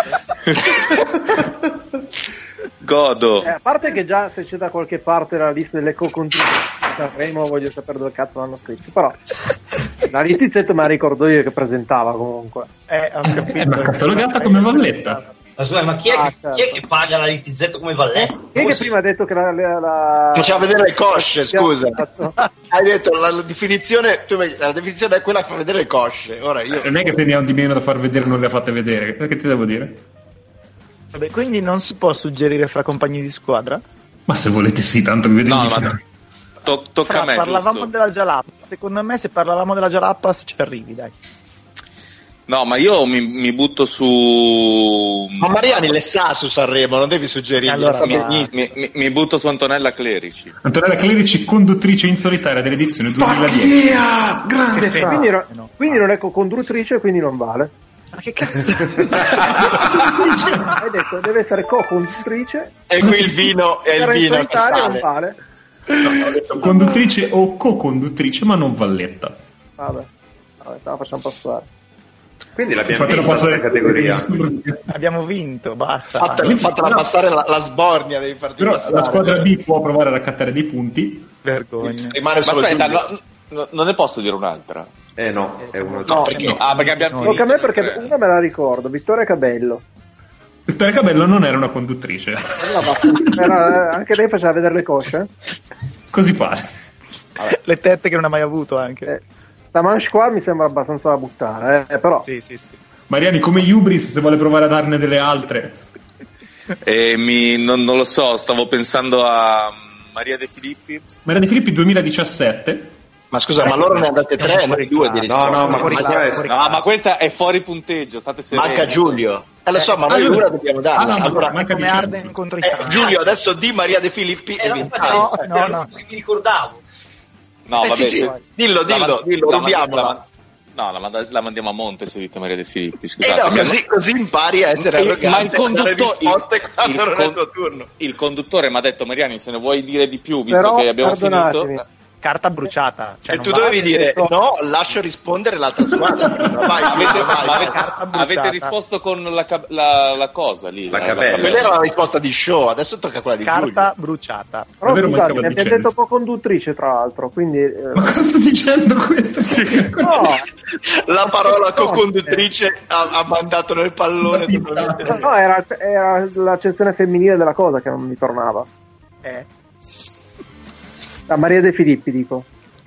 Godo. Eh, a parte che già se c'è da qualche parte la lista delle co-contribuzioni di Sanremo, voglio sapere dove cazzo l'hanno scritto. Però la Littizzetto me la ricordo io che presentava comunque. Eh, ho capito. Ma catalogata come valletta. Ma scusa, ma chi è, Ah, che, certo. chi è che paga la Littizzetto come valletta? Chi è che prima ha detto che la... la, la... Faceva vedere le cosce, scusa. Esatto. Hai detto la, la definizione, tu mi- la definizione è quella che fa vedere le cosce. Ora io Non è che se ne ha di meno da far vedere non le ha fatte vedere. Che ti devo dire? Vabbè, quindi non si può suggerire fra compagni di squadra? Ma se volete sì, tanto mi vedete No, in ma finale. to- tocca Fra- a me, parlavamo giusto? della Jalapa. Secondo me se parlavamo della Jalapa ci arrivi, dai. No, ma io mi, mi butto su... Ma Mariani le sa su Sanremo, non devi suggerire. Allora, sa Mi, benissimo. mi- mi- mi butto su Antonella Clerici. Antonella Clerici, conduttrice in solitaria dell'edizione duemiladieci. Pacchia! Grande Che fra. Quindi, no- no. quindi non è co-conduttrice, quindi non vale. Ma che cazzo? Hai detto deve essere co-conduttrice. E qui il vino è il Era in vino che solitaria non sale. vale. Conduttrice o co-conduttrice, ma non valletta. Vabbè, vabbè, te la facciamo passare. Quindi l'abbiamo Fatela vinta questa passare- categoria. Abbiamo vinto, basta. Fatela, fatela passare la, la sbornia, devi farti Però passare. la squadra B può provare a raccattare dei punti. Vergogna. Rimane Ma solo aspetta, Giulio. no, no, non ne posso dire un'altra? Eh no, è uno No, di perché- Ah, perché abbiamo finito. Tocca a me le perché tre. una me la ricordo, Vittoria Cabello. Vittoria Cabello non era una conduttrice. Allora, era- anche lei faceva vedere le cosce. Così pare. Le tette che non ha mai avuto anche. Eh, sta manche qua mi sembra abbastanza da buttare, eh, però Sì, sì, sì. Mariani, come Hubris, se vuole provare a darne delle altre. E mi, non, non lo so, stavo pensando a Maria De Filippi. Maria De Filippi duemiladiciassette, Ma scusa, ma loro ne andate tre e noi due di risposta. No, no, ma Fuori questa classe, è... fuori No, ma questa è fuori punteggio, state sereni. Manca Giulio. Eh lo so, ma noi allora- una dobbiamo darla. Ah, no, allora, manca come Vincenzo. Arden contro i eh, Santi. Giulio, adesso di Maria De Filippi Eh, e no, Vintani. infatti, No, era no, l'unico che mi ricordavo. No, Eh, vabbè, sì, sì. se- Dillo, la dillo, man- dillo, la man- rubiamola. la man- No, la, manda- la mandiamo a monte se dite Maria De Filippi, Eh scusate. no, che- così, così impari a essere Il- arrogante ma il e dare conduttore, risposte il- quando il non è con- il tuo turno. il conduttore mi ha detto Mariani, se ne vuoi dire di più, visto Però, che abbiamo perdonatemi. finito. Carta bruciata. Cioè, E non tu va- dovevi dire detto- no, lascio rispondere l'altra squadra. Vai, Avete, vai, vai, ma avete- carta avete bruciata. risposto con la, ca- la- la cosa lì. La cabella. Quella era la risposta di show, adesso tocca quella di Carta Giulio. bruciata. Però Davvero scusate, mancava mi avete Vincenzo. detto co-conduttrice tra l'altro, quindi... eh, Ma cosa sto dicendo questo? Sì. no, La parola co-conduttrice ha, ha mandato nel pallone totalmente. no, era, era l'accezione femminile della cosa che non mi tornava. Eh. La Maria De Filippi, dico.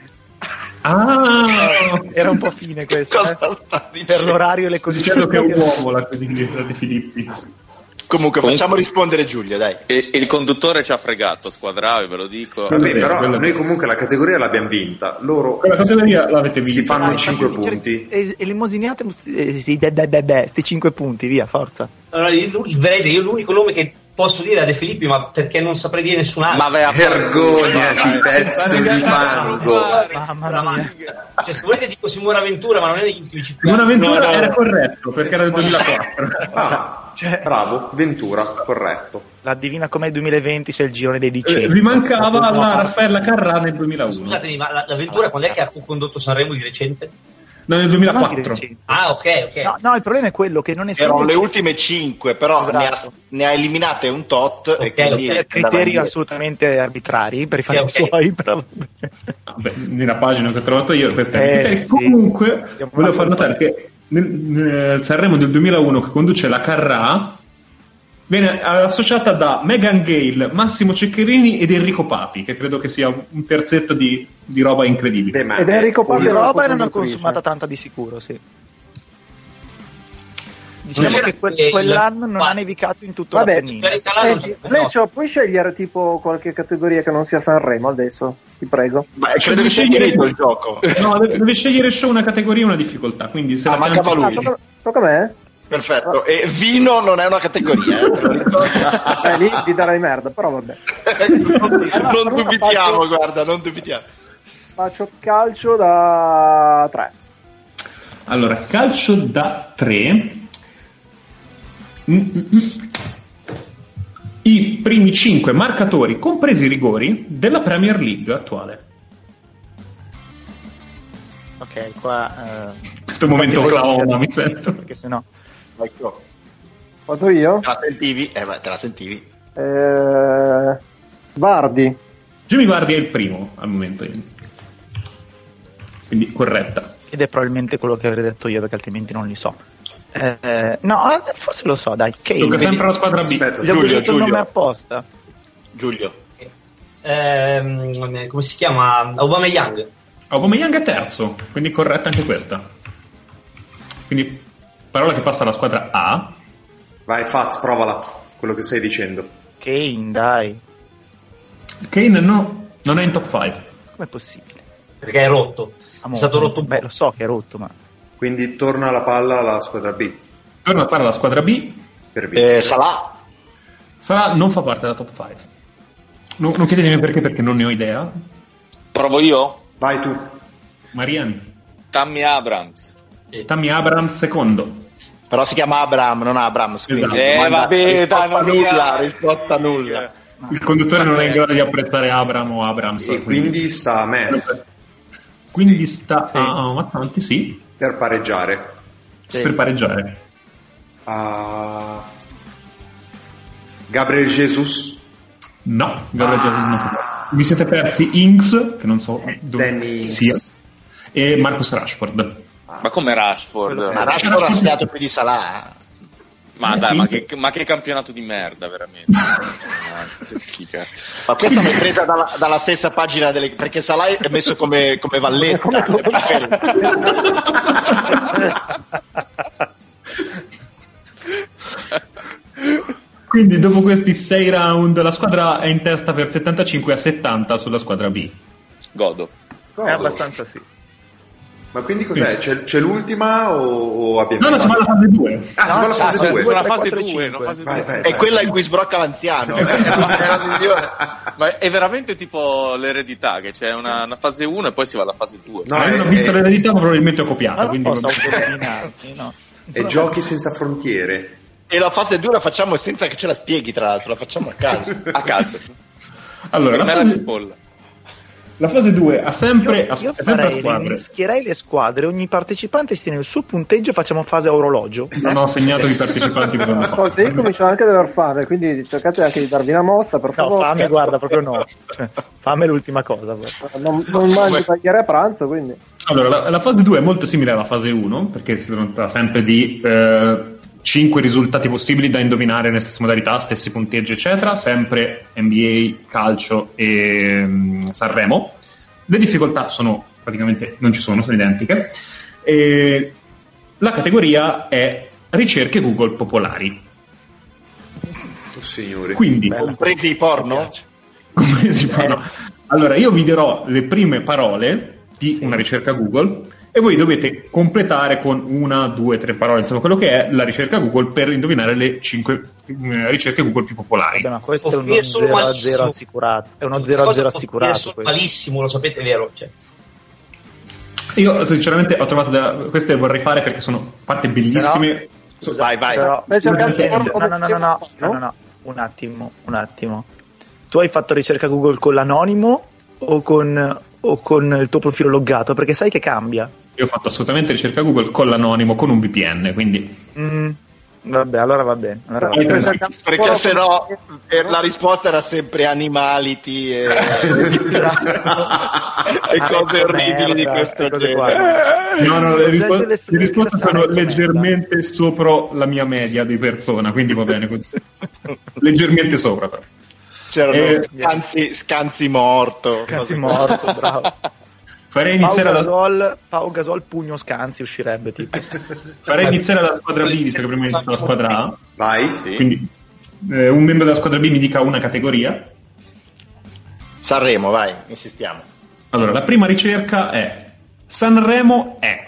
Ah, Era un po' fine questo. Cosa eh. sta Per dicendo? l'orario e le sto dicendo condizioni. che è un uomo la così inglese di Filippi. Comunque facciamo rispondere Giulio, dai. E, e il conduttore ci ha fregato, squadrave, ve lo dico. Quello Vabbè, è vero, però quello è noi vero. comunque la categoria l'abbiamo vinta. Loro Quella categoria l'avete vinta. si fanno Dai, cinque fammi vincere- punti. E, e limosiniate eh, sì, beh, beh, beh, beh, sti cinque punti, via, forza. Allora, io, veramente, io l'unico nome che posso dire è De Filippi, ma perché non saprei dire nessun altro. Ma vai a Vergognati, pezzo di fango. Mamma mia. Cioè, se volete dico Simone Ventura, ma non è degli ultimi cinque Simone anni. Ventura No, no. era corretto perché era del duemilaquattro. Ah, Cioè- bravo, Ventura, corretto. La Divina Commedia duemilaventi c'è il girone dei Eh, dicembre. Vi mancava la Raffaella Carrà nel duemilauno. Scusatemi, ma la, la Ventura quando è che ha condotto Sanremo di recente? No, nel Ma non di duemilaquattro. recente. Ah, ok, ok. No, no, il problema è quello che non è Erano le ultime cinque, però Esatto. ne, ha, ne ha eliminate un tot e Ok, quindi ok, criteri andava indietro. assolutamente arbitrari per i fatti Ok, ok. suoi, però Vabbè, nella pagina che ho trovato io, questa è Eh, criteri. sì. Comunque, Abbiamo volevo fatto far un notare che nel, nel Sanremo del duemilauno che conduce la Carrà viene associata da Meghan Gale, Massimo Ceccherini ed Enrico Papi, che credo che sia un terzetto di, di roba incredibile. Beh, ma Ed Enrico Papi di era roba la era una conduttrice. consumata tanta di sicuro, sì. Diciamo C'era che que- il- quell'anno non ha Pazzo. nevicato in tutto Vabbè, l'Appennino. C'era il calare, non Senti, si- Leccio, puoi scegliere tipo qualche categoria che non sia Sanremo adesso? Ti prego. Ma credo Devi che sia scegliere- finito il gioco. No, deve, deve scegliere show una categoria e una difficoltà. Quindi se Ah, la mancava pianti- lui. Ah, tocca, tocca a me? Perfetto. E vino non è una categoria, eh, te lo ricordo. Eh, lì vi darei merda, però vabbè. Non dubitiamo, guarda, non dubitiamo. Faccio calcio da tre. Allora, calcio da tre. I primi cinque marcatori, compresi i rigori, della Premier League attuale. Ok, qua... eh, Questo è un momento Oklahoma, mi sento. perché sennò... Ecco. Vado io? Te la sentivi? Eh, beh, te la sentivi. Eh, Vardi. Jimmy Vardy è il primo al momento. Quindi corretta. Ed è probabilmente quello che avrei detto io, perché altrimenti non li so. Eh, no, forse lo so, dai. Kane. Tocca sempre alla squadra B. Aspetta, Gli ho Giulio, preso il nome Giulio. apposta. Giulio. Ehm, come si chiama? Aubameyang. Aubameyang è terzo, quindi corretta anche questa. Quindi parola che passa alla squadra A. Vai, Faz, provala quello che stai dicendo. Kane, dai. Kane no, non è in top cinque. Com'è possibile? Perché è rotto. Amore, È stato rotto un Beh, po'. lo so che è rotto, ma... Quindi torna la palla alla squadra B Torna a fare la squadra B. per vincere. Eh, Salah. Salah non fa parte della top cinque. Non, non chiedetemi perché, perché non ne ho idea. Provo io? Vai tu. Mariani. Tammy Abrams. Tammy Abrams secondo. Però si chiama Abraham, non Abrams. Esatto. quindi Eh, domanda- vabbè, risposta dai, non nulla, mi- risposta nulla. Il conduttore non è in grado di apprezzare Abram o Abrams. E quindi sta a me quindi sta Sì. a a tanti, sì, per pareggiare. Sì. per pareggiare. Ah, Gabriel Jesus, No, Gabriel Jesus non fa parte. Vi siete persi Ings, che non so dove Danny Ings. sia, e Marcus Rashford. Ma come Rashford? Quello- Ma Rashford ha segnato più di Salah. Ma Eh, dai, ma quindi- che, ma che campionato di merda, veramente. Ah, che schifo. Ma questa l'hai presa dalla, dalla stessa pagina delle, perché Salah è messo come, come valletta. Quindi dopo questi sei round la squadra A è in testa per settantacinque a settanta sulla squadra B. Godo. Godo. È abbastanza sì. Ma quindi cos'è? C'è, c'è l'ultima o, o abbiamo... No, no, siamo alla fase due. Ah, siamo alla fase Ah, due. sono alla tre, fase quattro, due, cinque. no, fase Vai, due. vai, È vai. quella in cui sbrocca l'anziano. È la migliore. Ma è veramente tipo l'eredità, che c'è una, una fase uno e poi si va alla fase due. No, Ma io non ho è- visto è- l'eredità, ma probabilmente ho Ma copiato. non Quindi posso autorovinarmi, no. È giochi senza frontiere. E la fase due la facciamo senza che ce la spieghi, tra l'altro, la facciamo a caso. A caso. Allora, la Per me la fase, cipolla. la fase due ha sempre, Io, ha, io è sempre a farei, squadre. mischierei le squadre, ogni partecipante si tiene il suo punteggio e facciamo fase a orologio. Non ho segnato i partecipanti che dovranno Ascolta, io fare. comincio anche ad aver fame, quindi cercate anche di darvi una mossa, per No, favore. fame, guarda, proprio no. Cioè, fame è l'ultima cosa. poi. Non, non mangio tagliare a pranzo, quindi... Allora, la, la fase due è molto simile alla fase uno, perché si tratta sempre di eh, cinque risultati possibili da indovinare nelle stesse modalità, stessi punteggi, eccetera, sempre N B A, calcio e um, Sanremo. Le difficoltà sono praticamente non ci sono, sono identiche. E la categoria è ricerche Google popolari. Oh, signori. Quindi, Compresi i porno? come si fa? No? Allora, io vi dirò le prime parole di una ricerca Google e voi dovete completare con una, due, tre parole, insomma quello che è la ricerca Google per indovinare le cinque eh, ricerche Google più popolari. Vabbè, ma questo è Offrire uno solo zero a malissimo. zero assicurato. È uno Questa zero a cosa zero può assicurato. offrire solo questo. malissimo, lo sapete, vero? Cioè, Io sinceramente ho trovato della... queste vorrei fare perché sono parte bellissime. Scusa, Vai, vai. Però, Beh, cercate no, di- no, no, no, no, no, no, no, no, un attimo, un attimo. Tu hai fatto ricerca Google con l'anonimo o con, o con il tuo profilo loggato? Perché sai che cambia. Io ho fatto assolutamente ricerca Google con l'anonimo, con un V P N, quindi Mm, vabbè, allora va bene. Allora va Vai, bene. tranquilli. Perché sennò eh, la risposta era sempre animality e, e cose orribili di Merda, questo cose genere. qua. no, no, le, rispo- Gente, le- le risposte le- sono le- leggermente sopra la mia media di persona, quindi va bene così. Leggermente sopra però. C'erano Eh, scanzi, scanzi morto. Scanzi morto, bravo. Farei Pau iniziare, la, Gasol, Pau Gasol pugno Scanzi uscirebbe tipo. farei iniziare la squadra B, visto che prima è iniziata la squadra A. Vai. Sì. Quindi eh, un membro della squadra B mi dica una categoria. Sanremo, vai, insistiamo. Allora, la prima ricerca è Sanremo è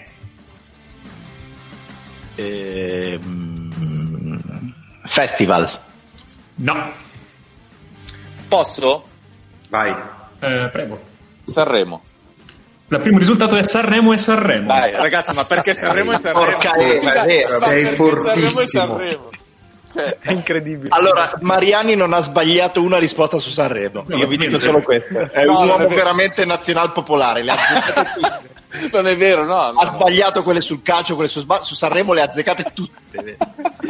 Ehm, Festival. no. Posso? Vai. Eh, prego. Sanremo. Il primo risultato è Sanremo e Sanremo. Dai, ragazzi, ma perché Sanremo e Sanremo? Porca Eva, è vero. Ma Sei perché fortissimo. Sanremo e Sanremo? Cioè, È incredibile. Allora, Mariani non ha sbagliato una risposta su Sanremo. No, Io vi dico niente. solo questo. È No, un non uomo è vero. veramente nazional popolare. Le ha azzeccate tutte. non è vero, no. no. Ha sbagliato quelle sul calcio, quelle su, sba- su Sanremo le ha azzeccate tutte.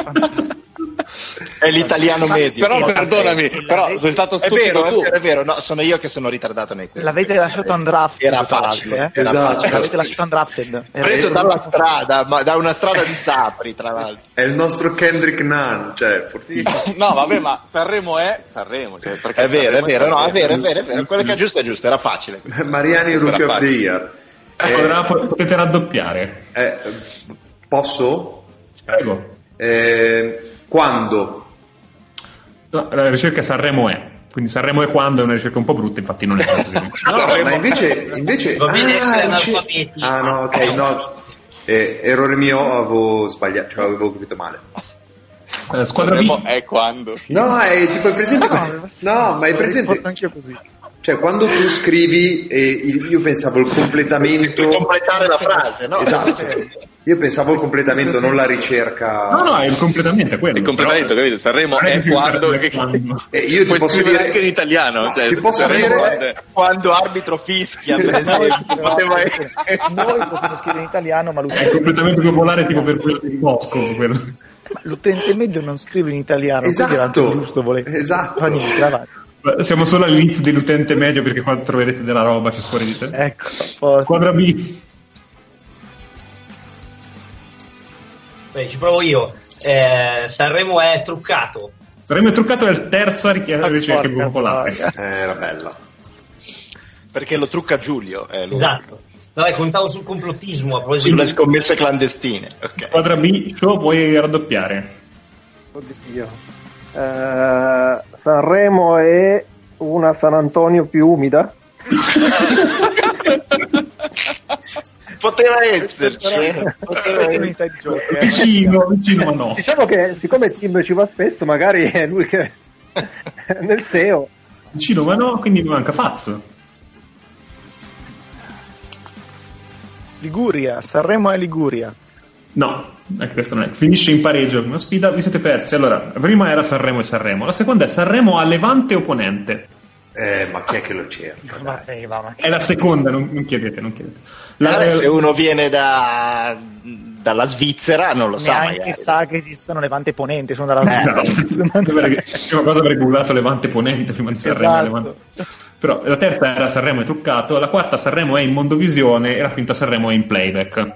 È l'italiano medio. Però Io- perdonami, però sei stato È stupido vero, è tu. vero, è vero. No, sono io che sono ritardato nei quiz. L'avete lasciato undrafted. Era tra facile, l'altro, eh? era Esatto. facile. L'avete lasciato undrafted. Era- Preso dalla strada, ma da una strada di Sapri, tra l'altro. È il nostro Kendrick Nunn, cioè, fortissimo. No, vabbè, ma Sanremo è Sanremo. Cioè, perché È vero, è Sanremo vero, no, è Sanremo. vero, è vero, è vero. Quello che è giusto è giusto, era facile. Mariani Rookie of the Year. Allora potete raddoppiare. Eh, posso? Prego. Eh, quando? No, la ricerca Sanremo è. Quindi Sanremo è quando è una ricerca un po' brutta, infatti non è proprio. No, ma invece... invece Va bene essere rice- analfabeti. ah, no, ok, no. Eh, errore mio, avevo sbagliato, cioè avevo capito male. Eh, squadra Sanremo B. è quando? No, è tipo, è presente? No, No, ma è Ho presente? risposto anch'io così. Cioè, quando tu scrivi, e il- io pensavo il completamento... Per completare la frase, no? Esatto. Io pensavo il completamento, non la ricerca... No, no, è il completamento, è quello. Il completamento, Però- capito? Sanremo Non è più quando. Sanremo è quando. Eh, io ti Puoi posso scrivere dire... anche in italiano. No, Cioè, ti posso Sanremo dire- quando è- Quando arbitro fischia, per esempio, poteva essere. Noi possiamo scrivere in italiano, ma È il l'utente, completamento popolare tipo per quello di Mosco. Quello. ma l'utente medio non scrive in italiano. Esatto. Quindi era anche giusto, volevo. Esatto. Fa niente, avanti. Siamo solo all'inizio dell'utente medio perché qua troverete della roba che è fuori di te. Ecco, a posto. Squadra B. Beh, ci provo io. Eh, Sanremo è truccato. Sanremo è truccato è il terza richiesta ricerca Porca popolare. troia. Eh, era bella. Perché lo trucca Giulio, è lui. Esatto. Vabbè, contavo sul complottismo a proposito. Sulle scommesse clandestine. Ok. Squadra B, show puoi raddoppiare. Oddio. Eh, Sanremo è una San Antonio più umida. Poteva esserci, eh. Poteva inside joke, eh. vicino, vicino ma no. Diciamo che siccome Tim ci va spesso, magari è lui che nel S E O. Vicino ma no, quindi mi manca Fazio. Liguria, Sanremo e Liguria. No, eh, questo non è. Finisce in pareggio come sfida, vi siete persi. Allora, prima era Sanremo e Sanremo, la seconda è Sanremo a Levante o Ponente. Eh, ma chi è che lo cerca? Ma, eh, va, ma... È la seconda, non, non chiedete, non chiedete. La, Vabbè, se uno viene da, dalla Svizzera non lo sa neanche magari. sa che esistono Levante e Ponente, sono dalla no, Svizzera. la prima cosa avrei googlato Levante Ponente prima di Sanremo. Esatto. Levante. Però la terza era Sanremo è truccato, la quarta Sanremo è in Mondovisione e la quinta Sanremo è in playback.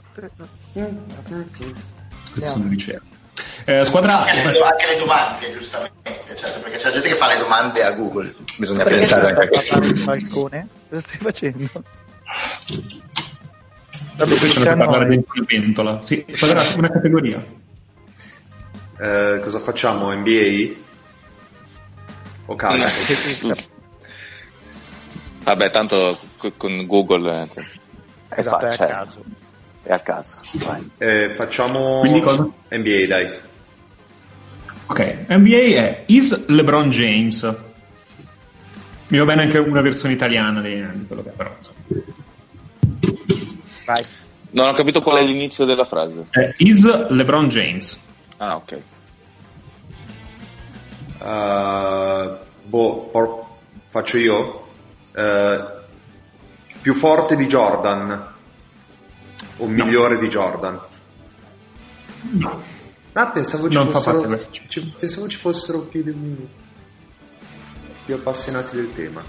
Questo non diceva. Eh, squadra Anche le, anche le domande, giustamente, certo, perché c'è gente che fa le domande a Google. Bisogna Perché pensare stai anche a parlando sul balcone? Cosa stai facendo? Vabbè, poi ce ne puoi parlare dentro il ventola. Sì, squadra una categoria. Eh, cosa facciamo? N B A? O calcio? Vabbè, tanto co- con Google eh, è, Esatto, è a fa- cioè, caso. è a caso. Vai. Eh, facciamo Quindi cosa? N B A, dai. Ok, N B A è Is LeBron James. Mi va bene anche una versione italiana di, di quello che è, però insomma. Vai. Non ho capito qual è l'inizio della frase. È Is LeBron James. Ah, ok. Uh, boh, por- faccio io. Uh, più forte di Jordan o migliore di Jordan? No. Ah, pensavo ci Non fa fossero parte del- ci, pensavo ci fossero più, di- più appassionati del tema.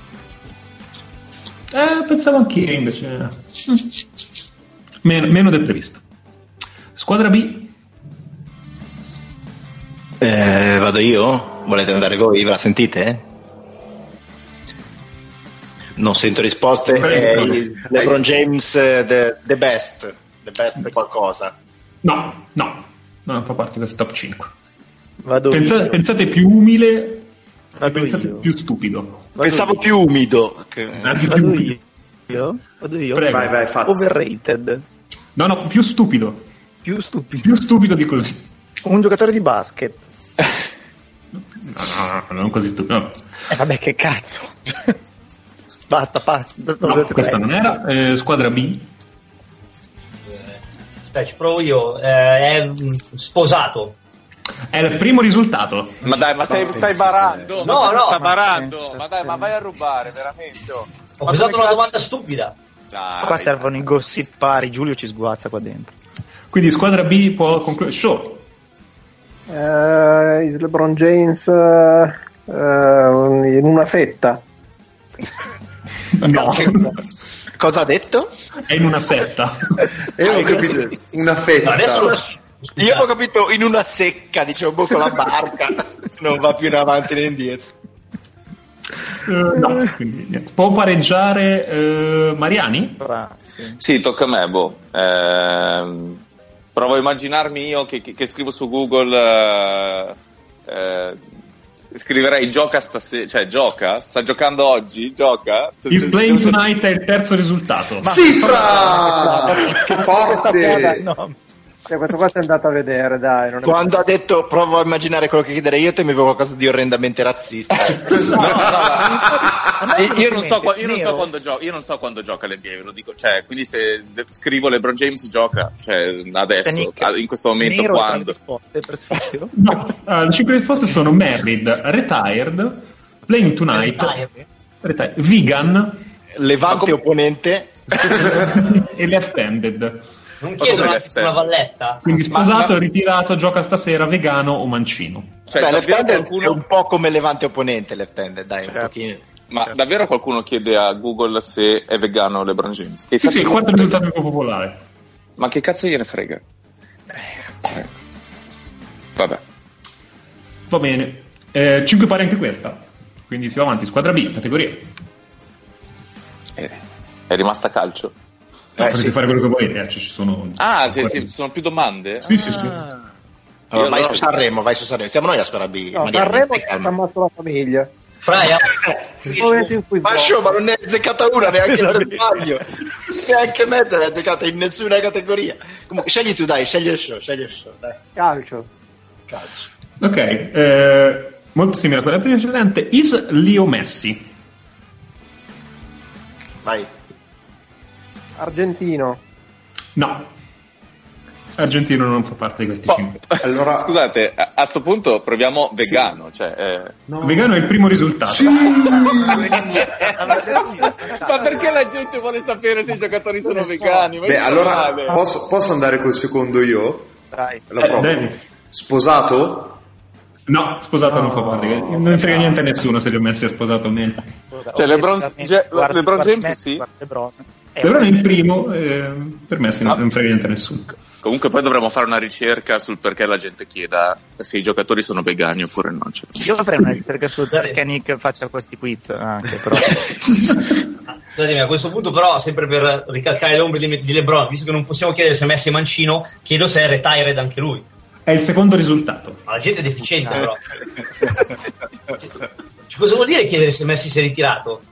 Eh, pensavo anch'io invece. Meno, meno del previsto. Squadra B. Eh, vado io? Volete andare voi? Ve la sentite? Non sento risposte. Prego. Eh, LeBron James, eh, the, the best. The best qualcosa. No, no, non fa parte di questo top cinque. Vado Pensate, io. pensate più umile e Vado pensate io. più stupido. Pensavo più umido. Che... Anche più Vado umido. io? Vado io? Prego. Vai, vai, Fazio. Overrated. No, no, più stupido. Più stupido. Più stupido di così. Un giocatore di basket. No, no, no, non così stupido. No, Eh vabbè, che cazzo. Basta, passa. no, questa non era. Eh, squadra B. Aspetta, ci provo io. Eh, è mm, sposato. È il primo risultato. Ma dai, ma stai, stai barando? No, ma no, sta ma barando? pensa Ma dai, te. ma vai a rubare, veramente? oh. Ho Ma pensato come una cazzo- domanda stupida. Dai, Qua servono i gossipari. Giulio ci sguazza qua dentro. Quindi squadra B può concludere. Show. Eh, il LeBron James eh, eh, in una setta. No, Cosa ha detto? è in una setta. Io ho capito una fetta. No, adesso lo Io avevo capito in una secca, dicevo, boh, con la barca. Non va più in avanti né indietro. Eh, no, quindi niente. Può pareggiare eh, Mariani? Grazie. Sì, tocca a me, boh. Ehm, provo a immaginarmi io che, che, che scrivo su Google, eh, eh, scriverei gioca stasera, cioè gioca, sta giocando oggi, gioca. Cioè, Il cioè, playing devo- tonight è il terzo risultato. Cifra! Che forte! No. Cioè, questo qua si è andato a vedere, dai. Non è... Quando ha detto provo a immaginare quello che chiederei io, temevo qualcosa di orrendamente razzista. No, no, no. me Io, io non so, qua- io non so nero. quando gioca, io non so quando gioca l'N B A, ve lo dico, cioè, quindi se de- scrivo LeBron James gioca, cioè, adesso, Nick, a- in questo momento, nero quando? tra le risposte per sfizio? No, eh, le cinque risposte sono married, retired, playing tonight, retired, vegan Levante opponente. e left-handed. Non chiedo come una, left una hand? valletta. Quindi Ma- sposato, ma- ritirato, gioca stasera, vegano o mancino. Cioè, Beh, davvero left-handed qualcuno, è un po' come Levante opponente, left-handed, dai, un Certo. pochino. ma davvero qualcuno chiede a Google se è vegano LeBron James? Che Sì, cazzo sì, il gliene quarto frega? risultato più popolare. Ma che cazzo gliene frega? Eh. Vabbè. Va bene. Eh, cinque pari anche questa. Quindi si va avanti. Squadra B, categoria. Eh, È rimasta calcio? No, Eh, potete sì. fare quello che volete, eh, ci sono... Ah, sì, ancora- sì, ci sono più domande? Sì, sì, sì. Ah. Allora, Io vai allora- su Sanremo, vai su Sanremo. Siamo noi la squadra B. No, Mariano, Sanremo stai ti calmo. ammazza la famiglia. Fra, è, momento in cui ma show, ma non ne hai azzeccata una neanche per sbaglio, neanche me te l'hai azzeccata in nessuna categoria. Comunque scegli tu, dai, scegli il show, scegli il show, dai. calcio. Calcio. Ok, eh, molto simile a quella precedente. Is Leo Messi? Vai. Argentino. No. Argentino non fa parte di questi Oh, cinque. Allora- Scusate, a a sto punto proviamo vegano. Cioè, eh. No. Vegano è il primo risultato. Sì! Ma perché la gente vuole sapere se i giocatori sono vegani? Ma Beh, io allora male. posso, posso andare col secondo io? Dai. La Eh, provo. devi. Sposato? No, sposato No, non fa parte. Non frega niente a nessuno se li ho messi a sposato o meno. Cioè, LeBron- Oggettivamente, Ge- LeBron James Messi, sì. guarda LeBron. Eh, LeBron è il primo, eh, per me se No. non frega niente a nessuno. Comunque poi dovremmo fare una ricerca sul perché la gente chieda se i giocatori sono vegani oppure no. Cioè. Io avrei una ricerca sul perché Nick faccia questi quiz anche, però. Scusatemi, a questo punto però, sempre per ricalcare l'ombra di, di LeBron, visto che non possiamo chiedere se Messi è mancino, chiedo se è retired anche lui. È il secondo risultato. Ma la gente è deficiente però. Cioè, cosa vuol dire chiedere se Messi si è ritirato?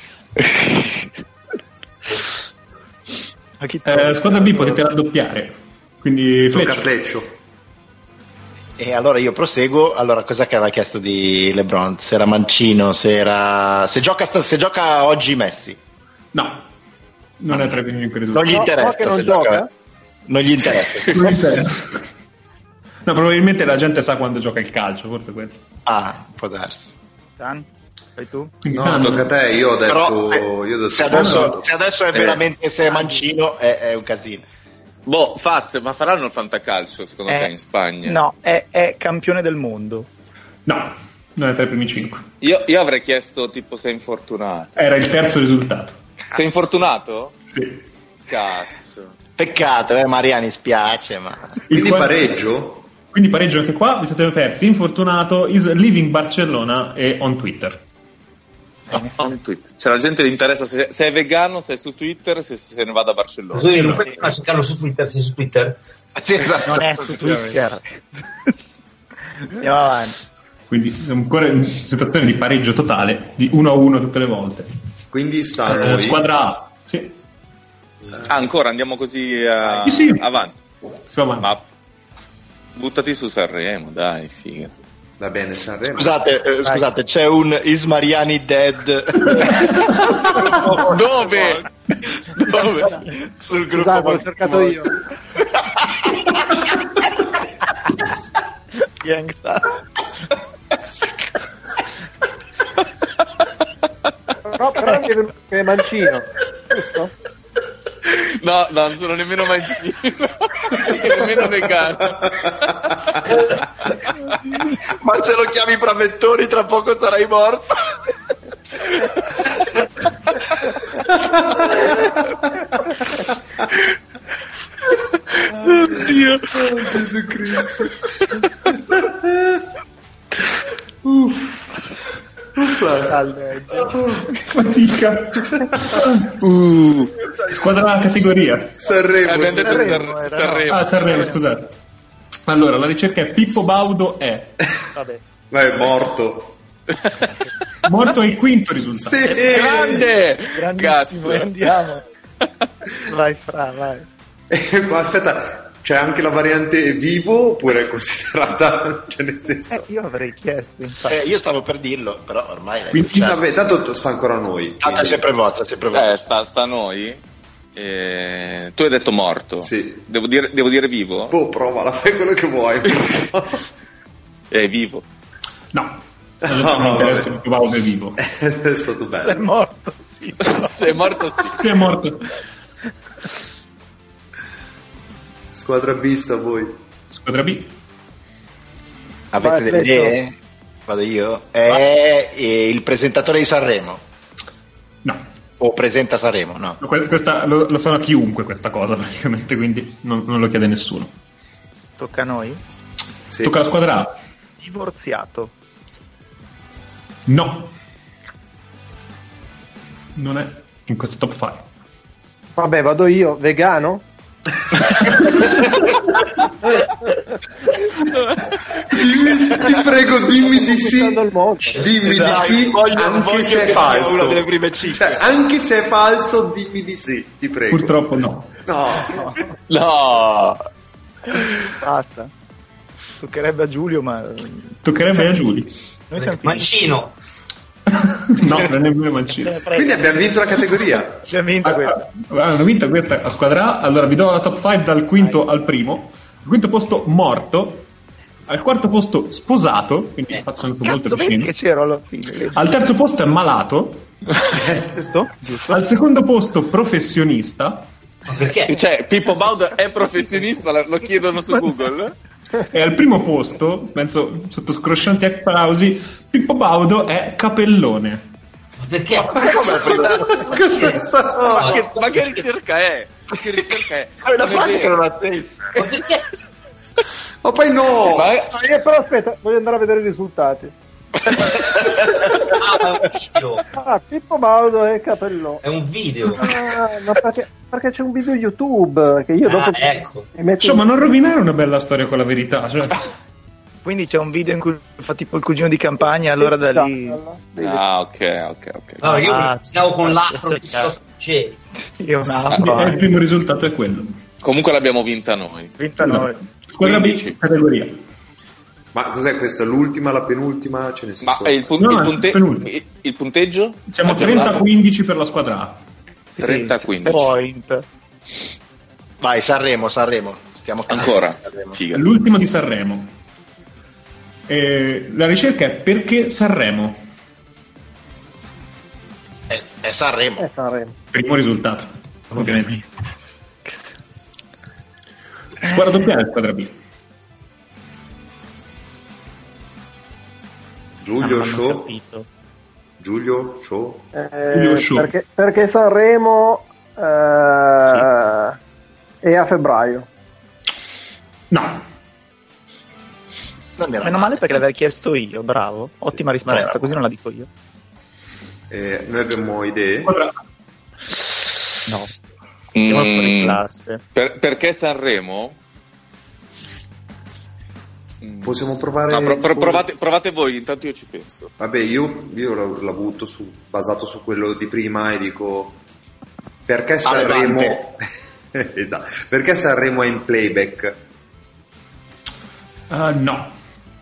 A chi Eh, squadra B potete raddoppiare. Quindi Tocca a Fleccio. Fleccio. E allora io proseguo. Allora, cos'è che aveva chiesto di LeBron? Se era mancino, se era. Se gioca, sta- se gioca oggi Messi. No, non è tra i primi cinque Non risultati. gli No, interessa no, che non se gioca? gioca. Non gli interessa. Non interessa. No, probabilmente la gente sa quando gioca il calcio, forse quello. Ah, può darsi. Dan? Fai tu? Quindi, No, tanto- tocca a te. Io ho detto. Però se, io ho detto se adesso, sposato. se adesso è Eh, veramente se è mancino è, è un casino. Boh, Faz, ma faranno il fantacalcio secondo Eh, te in Spagna? No, è, è campione del mondo. No, non è tra i primi cinque. Io, io avrei chiesto tipo sei infortunato. Era il terzo risultato. Sei infortunato? Sì. Cazzo. Peccato, eh, Mariani, spiace, ma. Il Quindi quarto- pareggio? Quindi pareggio anche qua, vi siete persi. Infortunato, is living Barcellona e on Twitter. On Twitter. Cioè la gente gli interessa se, se è vegano, se è su Twitter, se, se ne va da Barcellona. Scusami, non fai a cercarlo su Twitter, sei su Twitter? Sì, esatto. Non è su Twitter. Andiamo avanti. Quindi ancora in situazione di pareggio totale, di uno a uno tutte le volte. Quindi sta a Eh, noi. squadra A, sì, Ah, ancora andiamo così eh, Sì, sì. avanti. si va avanti. Ma buttati su Sanremo, dai, figa. Va bene, Sanremo. Scusate, eh, scusate, c'è un Is Mariani dead? Dove? Dove? Sul gruppo. Scusate, l'ho cercato io. Gangsta. Però, però mi è venuto che è mancino, giusto? No, no, non sono nemmeno mancino, nemmeno vegano. Ma se lo chiami Bravettoni tra poco sarai morto. Oddio. Gesù Cristo. Fatica. Uh. Squadra A categoria. Sanremo. Abbiamo detto Sanremo, Sanremo, era, Sanremo. Ah, Sanremo, scusate. Allora, la ricerca è Pippo Baudo è Vabbè. Ma è morto. morto, è il quinto risultato. Sì. Grande! Grandissimo, Cazzo. andiamo. Vai, Fra, vai. Eh, ma aspetta, c'è anche la variante vivo oppure è considerata? Cioè, nel senso. Eh, io avrei chiesto, infatti. Eh, io stavo per dirlo, però ormai. Quindi- cioè, Vabbè, tanto sta ancora a noi. tanto è quindi- sempre vostra, è sempre vostra. Eh, sta, sta a noi. Eh, tu hai detto morto. Sì. Devo dire, devo dire vivo? Boh, provala, fai quello che vuoi. È vivo. No, la gente No, non interessa, vabbè. Pippo Baudo è vivo. È stato Se è bello. morto, sì. Se è morto sì. Sì, è morto. Squadra B sta a voi. Squadra B. Avete Vai, delle Fleccio. idee? Vado io. È eh, il presentatore di Sanremo. No. O presenta Sanremo, no. Que- Questa, lo, lo sa chiunque questa cosa praticamente, quindi non, non lo chiede nessuno. Tocca a noi. Sì. Tocca alla squadra A. Divorziato. No. Non è in questo top cinque. Vabbè, vado io, vegano? dimmi, ti prego, dimmi di sì. Dimmi di sì, voglio, anche voglio se è che falso. sia una delle prime cifre. Cioè, anche se è falso, dimmi di sì, ti prego. Purtroppo no. No. No. Basta. Toccherebbe a Giulio, ma Toccherebbe a Giulio. noi siamo finiti. Mancino. No, non è nemmeno Mancino. Quindi abbiamo vinto la categoria. Abbiamo vinto questa. Ah, hanno vinto questa a squadra A. Allora vi do la top cinque dal quinto al primo. Al quinto posto morto. Al quarto posto sposato, quindi Eh. faccio anche molto Cazzo, vedi vicino. che c'ero alla fine. Al terzo posto è malato. Giusto? Giusto. Al secondo posto professionista. Ma perché? Cioè, Pippo Baudo è professionista, lo chiedono su Google? E al primo posto, penso sotto scroscianti applausi, Pippo Baudo è capellone. Ma perché? Cos'è sta roba? Ma che, ma che ricerca è? Ma che ricerca è? È una Non è frase che vero. non ha senso. Ma perché? Ma poi no. Ma- Ah, io però aspetta, voglio andare a vedere i risultati. Ah, è un video. Ah, Pippo Baudo e Capello. È un video. Ah, no, perché, perché c'è un video YouTube che io Ah, dopo ecco. mi metto. Insomma, non rovinare una bella storia con la verità. Cioè. Quindi c'è un video in cui fa tipo il cugino di campagna, allora da lì Ah, ok, ok, ok. No, io Ah, stavo con sì, l'afro sì, che c'è. io un E altro. il primo risultato è quello. Comunque l'abbiamo vinta noi. Vinta noi. Squadra B, quindici. categoria. Ma cos'è questa? L'ultima, la penultima? Ce ne sono Ma solo- è il, pun- No, il è punte- penultimo. il- il punteggio? Siamo Aggiornato? trenta quindici per la squadra A. trenta quindici. Point. Vai, Sanremo, Sanremo. Stiamo Ancora. Sanremo. Figa. L'ultimo di Sanremo. Eh, la ricerca è perché Sanremo? È, è Sanremo. Eh, Sanremo. Primo risultato, ovviamente. Squadra doppia e squadra B. Giulio Ah, non ho Show. capito. Giulio Show. Eh, Giulio Show. perché, perché Sanremo eh, è a febbraio. No. Non era Meno male perché l'avevo chiesto io, bravo. Ottima risposta, era- così non la dico io. Eh, noi abbiamo idee. Squadra A. No. Andiamo fuori Mm, classe. per- perché Sanremo? Mm. Possiamo provare. No, pro- pro- provate, provate voi, intanto io ci penso. Vabbè, io, io la, la butto su, basato su quello di prima e dico perché Sanremo. Esatto. Perché Sanremo è in playback? Uh, no.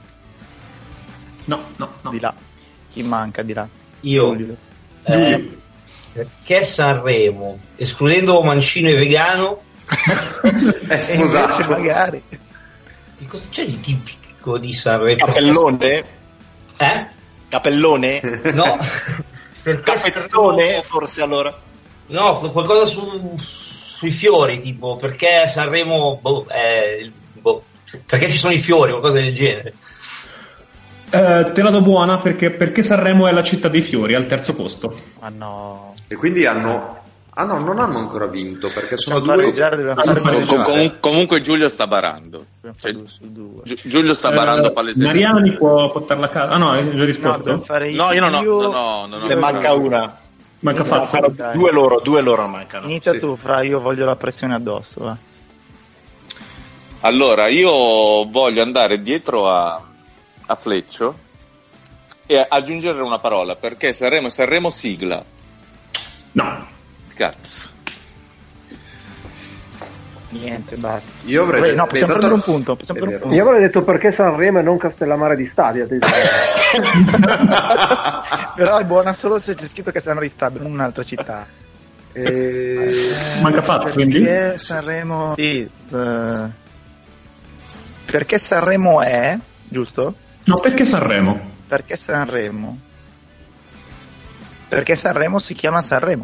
No, no, no. Di là. Chi manca di là? Io. Giulio. Eh, Giulio. perché Sanremo, escludendo Mancino e Vegano, È E invece sposato. magari. che cosa c'è di tipico di Sanremo? Capellone? Eh? Capellone? No. Perché Capezzone, Sanremo- forse allora. No, qualcosa su, sui fiori, tipo, perché Sanremo, boh, è il- boh, perché ci sono i fiori, qualcosa del genere. Eh, te la do buona perché, perché Sanremo è la città dei fiori, al terzo posto. Ma no. E quindi hanno. Ah no, non hanno ancora vinto perché sono Dobbiamo due. pareggiare, dobbiamo Ah, fare com- Com- pareggiare. comun- comunque Giulio sta barando. Dobbiamo Cioè, fare due su due. Gi- Giulio sta barando Eh, palesemente. Mariani può portarla a casa. Ah no, hai già No, risposto? dobbiamo fare No, io non ho. io- No, no, no, no, Ne no. manca una. Manca Inizia Fazio. tu, dai. Due loro, due loro mancano. Inizia Sì. tu, Fra, io voglio la pressione addosso. Va. Allora, io voglio andare dietro a, a Fleccio e aggiungere una parola, perché Sanremo è Sanremo sigla. No. Cazzo. Niente, basta. Io avrei. Beh, no, possiamo Beh, prendere un tanto- punto. Possiamo è prendere un vero. Io avrei detto perché Sanremo e non Castellammare di Stabia. Però è buona solo se c'è scritto che stiamo ristabile in un'altra città. Eh, Manca Fazio, quindi? Perché Sanremo. Sì, eh, perché Sanremo è, giusto? No, perché Sanremo? Perché Sanremo? Perché Sanremo si chiama Sanremo.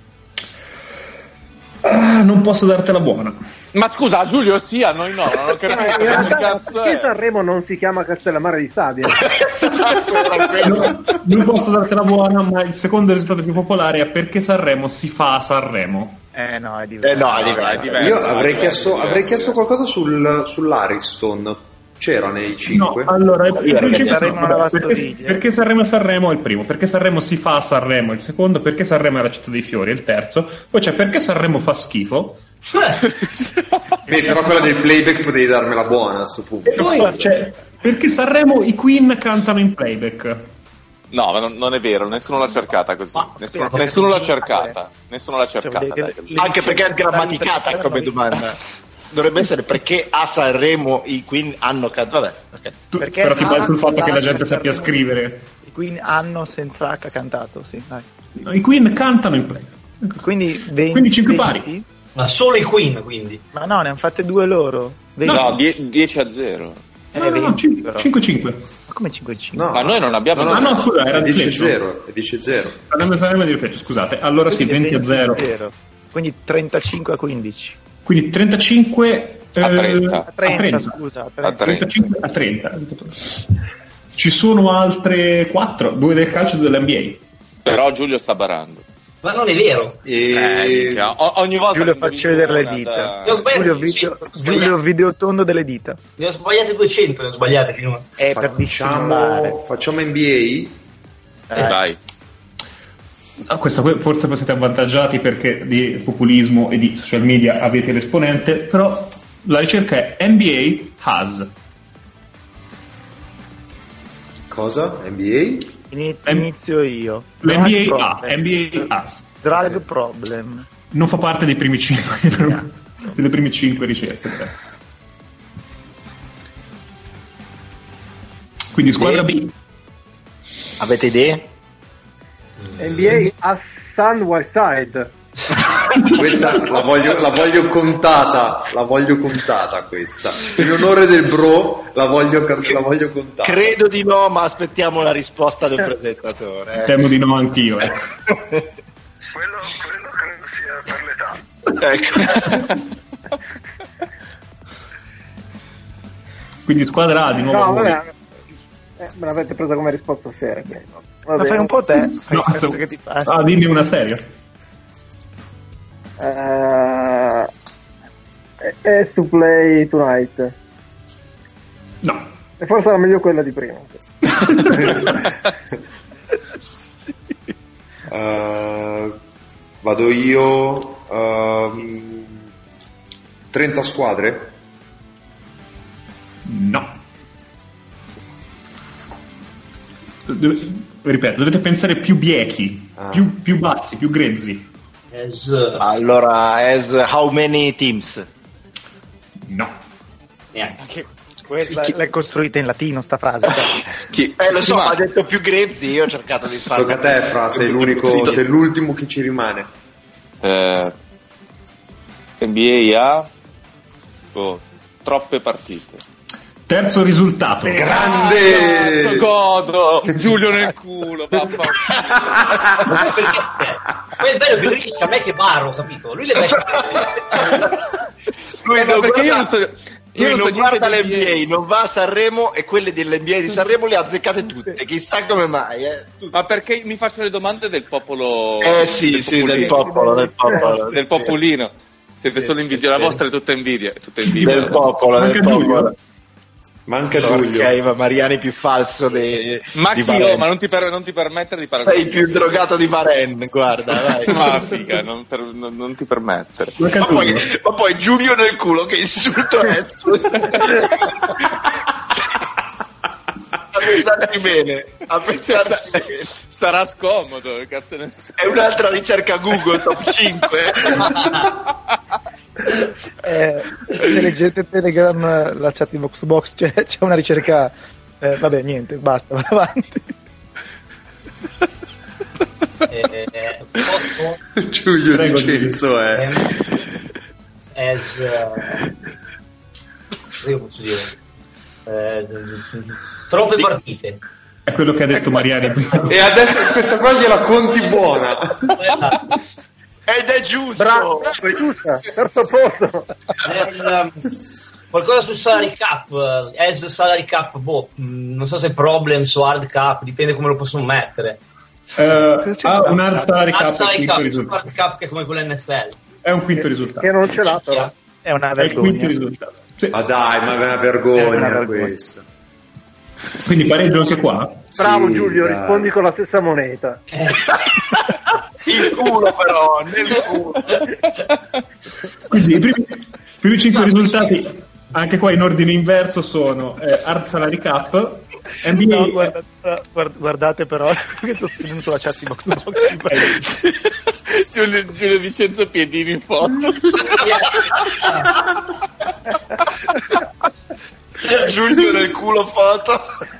Ah, non posso dartela buona. Ma scusa, Giulio sì, a noi no, non ho capito In che realtà, cazzo perché è. Sanremo non si chiama Castellammare di Stabia? No, non posso dartela buona, ma il secondo risultato più popolare è perché Sanremo si fa a Sanremo. Eh no, è diverso. Eh no, è No, diverso. è diverso. Io no, avrei è chiesto, diverso, avrei è chiesto diverso. qualcosa sul, sull'Ariston. C'era nei cinque? No, allora, il, il perché principio- Sanremo vabbè, non perché, perché Sanremo è Sanremo è il primo, perché Sanremo si fa a Sanremo è il secondo, perché Sanremo è la città dei fiori è il terzo, poi c'è perché Sanremo fa schifo, Beh, però quella del playback potevi darmela buona a questo punto. e poi c'è perché Sanremo i Queen cantano in playback. No, ma non, non è vero, nessuno l'ha cercata così. Ma- Nessuno, perché- nessuno l'ha cercata. Nessuno l'ha Cioè, cercata. vuol dire dai. che le- Anche perché è grammaticata come domanda. Dovrebbe essere perché a Sanremo i Queen hanno cantato. Vabbè, ok. Tu, Perché però ti basta il fatto che la ha- gente sappia Sanremo- scrivere. I Queen hanno senza H cantato, sì. Dai. No, i Queen cantano in playback. Quindi venti, Quindi cinque pari. venti? Ma solo i Queen, quindi. Ma no, ne hanno fatte due loro. venti. No, die- dieci a zero. Eh, No, no, no, venti, però. cinque cinque. Ma come cinque cinque? No. Ma noi non abbiamo... Ah, no, scusa, era è dieci a Fleccio. zero, è dieci a zero. Sanremo Sanremo di riflesso, scusate. Allora sì, venti a zero. Quindi trentacinque a quindici. Quindi trentacinque A eh, trenta. A trenta, a trenta. scusa. A A trenta. trenta. trentacinque a trenta. Ci sono altre quattro, due del calcio e due dell'N B Però Giulio sta barando. Ma non è vero. E... Eh, sì, o- ogni volta Giulio, che faccio vedere le indovina dita. da- Io ho sbagliato Giulio, duecento, video, ho sbagliato. Giulio video tondo delle dita. Ne ho sbagliate duecento, ne ho sbagliate finora. È per dissimulare. Facciamo, facciamo N B A? Eh, Dai. A. Ah, questa que- forse siete avvantaggiati perché di populismo e di social media avete l'esponente, però la ricerca è N B A has. Cosa? N B Inizio, N- inizio io. L'N Drug B A ha, problem. N B A has. Drug problem. Non fa parte dei primi cinque, delle prime cinque ricerche. però. Quindi squadra B. Avete idee? N B A a Sun Whiteside. A? Questa la voglio, la voglio contata, la voglio contata questa. In onore del bro la voglio, la voglio contata. Credo di no, ma aspettiamo la risposta del presentatore. eh. Temo di no anch'io. eh. Quello, quello credo sia per l'età. Ecco. Quindi squadra A di nuovo. No, voi. vabbè. Eh, me l'avete presa come risposta seria. quindi no. Va Ma bene. fai un po' te. Fai No, penso so- che ti fa. ah, dimmi una seria. Eh, Has to play tonight. No. E forse era meglio quella di prima. Uh, vado io. Uh, trenta squadre? No. Dove- ripeto, dovete pensare più biechi, Ah. più, più bassi, più grezzi. As, Allora, as how many teams? No. neanche. Quella l'hai costruita in latino sta frase. dai. Chi, Eh, lo chi so, ma- ha detto più grezzi, io ho cercato di farlo. Tocca a te, Fra, sei l'unico, sei l'ultimo che ci rimane. eh, N B A ha oh, troppe partite. Terzo risultato. Grande! Cazzo, godo! Giulio nel culo, vaffanculo. Ma perché? Poi è bello che lui dice a me che baro, capito? Lui le becca. Lui Eh, ma non perché io guarda- non so, io Lui non so non niente guarda di l'N B A, non va a Sanremo e quelle dell'N B A di Sanremo le ha azzeccate tutte, chissà come mai. Eh, Tutte. Ma perché mi faccio le domande del popolo? Eh sì, sì, del popolo, del popolo. Del popolino. Siete solo invidia, la vostra è tutta invidia, è tutta invidia. Del popolo, del Manca Giulio. popolo. Manca Porca Giulio. Eva, Mariani più falso di, Ma di chi io? Varenne. Ma non ti, per, non ti permettere di parlare. Sei più drogato di Varenne, guarda, vai. Ma figa, non, per- non- non ti permettere. Manca Ma Giulio. poi, ma poi Giulio nel culo, che insulto è? A pensarci bene, a pensarci bene. Sarà scomodo, che cazzo ne so. È un'altra ricerca Google, top cinque. Eh, se leggete Telegram, la chat di Vox to Box, c'è, c'è una ricerca. Eh, vabbè, niente, basta, vado avanti. Eh, eh, posso, Giulio Prego, Vincenzo è. ehm, as, eh, cosa io posso dire? Eh, troppe partite. È quello che ha detto Mariani prima. E adesso questa qua gliela conti buona. Ed è giusto. Bravo, è giusta, terzo posto. Eh, qualcosa su salary cap, eh, as salary cap, boh, mh, non so se problems o hard cap, dipende come lo possono mettere. Eh, ha un hard salary cap, Hard è salary il quinto cap, risultato. hard cap che è come quello N F L. È un quinto risultato. Che non ce l'ha però. È una È il quinto vergogna. risultato. Sì. Ma dai, ma è una vergogna, È una vergogna. questa. Quindi pareggio anche qua? Bravo Sì, Giulio, dai. rispondi con la stessa moneta. Il culo però, nel culo. Quindi i primi, i primi cinque risultati, anche qua in ordine inverso, sono eh, Hard Salary Cap, N B A... No, guarda- guarda- guardate però che sto scrivendo sulla chat di Box to Box. Giulio, Giulio Vincenzo Piedini in foto. Giulio nel culo foto.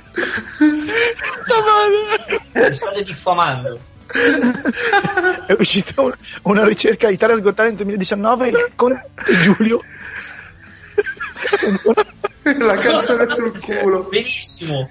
Mi state diffamando. È uscita un- una ricerca Italia Got Talent duemiladiciannove con Giulio. La canzone sul culo. Benissimo.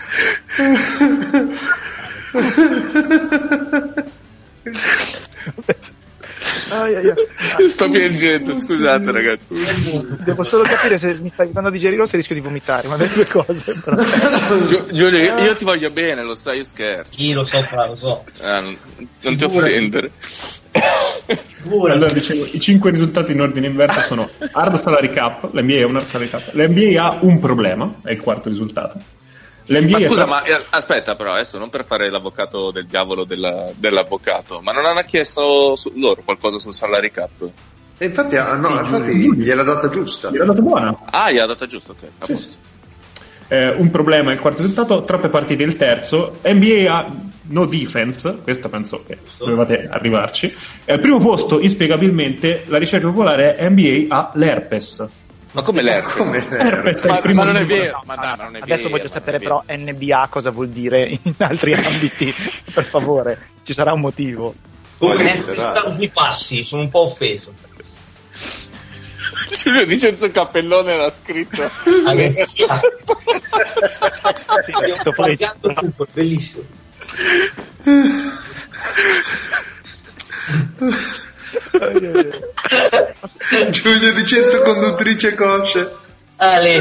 Ai, ai, ai. Sto piangendo, scusate ragazzi. Devo solo capire se mi stai aiutando a digerirlo o se rischio di vomitare, ma le due cose però. Gio- Giulio, io, io ti voglio bene, lo sai, io scherzo. Sì, lo so, fra, lo so. Eh, non, non ti offendere. Allora, dicevo, i cinque risultati in ordine inverso sono Hard Salary Cap, l'N B A ha un Hard Salary Cap, l'N B A ha un problema, è il quarto risultato. L'N B A Ma scusa, è- ma eh, aspetta però, adesso non per fare l'avvocato del diavolo della- dell'avvocato, ma non hanno chiesto su- loro qualcosa sul salary cap? E infatti, ah, no, Sì, infatti Giulio. gliel'ha data giusta. Gliel'ha dato buona. Ah, gli ha data giusto, ok, a Sì. posto. Eh, un problema è il quarto risultato, troppe partite il terzo. N B A ha no defense, questo penso che dovevate arrivarci. E al primo posto, inspiegabilmente, la ricerca popolare è N B A ha l'herpes. Ma come l'herpes? Come Herpes è il Ma, primo ma non è risultato. vero, ma dai, ma non è Adesso vero, voglio ma sapere non è però N B A cosa vuol dire in altri ambiti, per favore, ci sarà un motivo. Comunque, Quale eh, sarà? stavo sui passi, sono un po' offeso. vero. Giulio Vincenzo Cappellone l'ha scritto. Ah, che sia. Sì, Abbiamo sto fuori- sbagliato tutto, bellissimo. Giulio Vincenzo conduttrice cosce. Ale.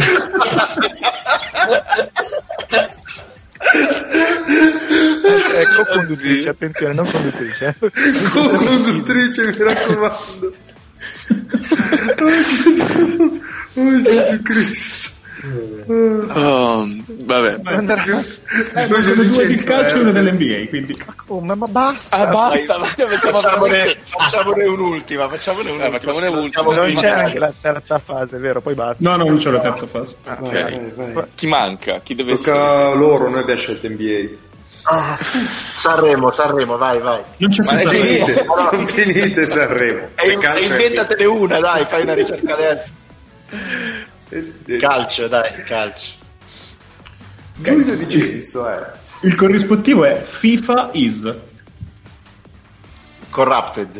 Ecco, conduttrice, attenzione, non conduttrice. Conduttrice, mi raccomando. Oh Gesù, oh Gesù Cristo. Oh, vabbè. Andrà- Eh, mancano due di calcio e uno dell'N B A, quindi Come? Ma basta. Ah, basta, ma stiamo Facciamone, veramente- facciamone un'ultima, facciamone Eh, un'ultima. facciamone un'ultima. Non c'è anche la terza fase, vero? Poi basta. no, no, non c'è la terza fase. Ah, Ok. Vai, vai. Chi manca? Chi deve essere? Tocca loro, noi abbiamo scelto N B Ah, Sanremo, Sanremo, vai, vai. Non c'è Ma A. è senso. Finite, sono finite Sanremo. E, E calcio e è inventatene una, dai, fai una ricerca adesso. finito. Calcio, dai, calcio. Giulio Vincenzo, eh. Il corrispettivo è FIFA is. Corrupted.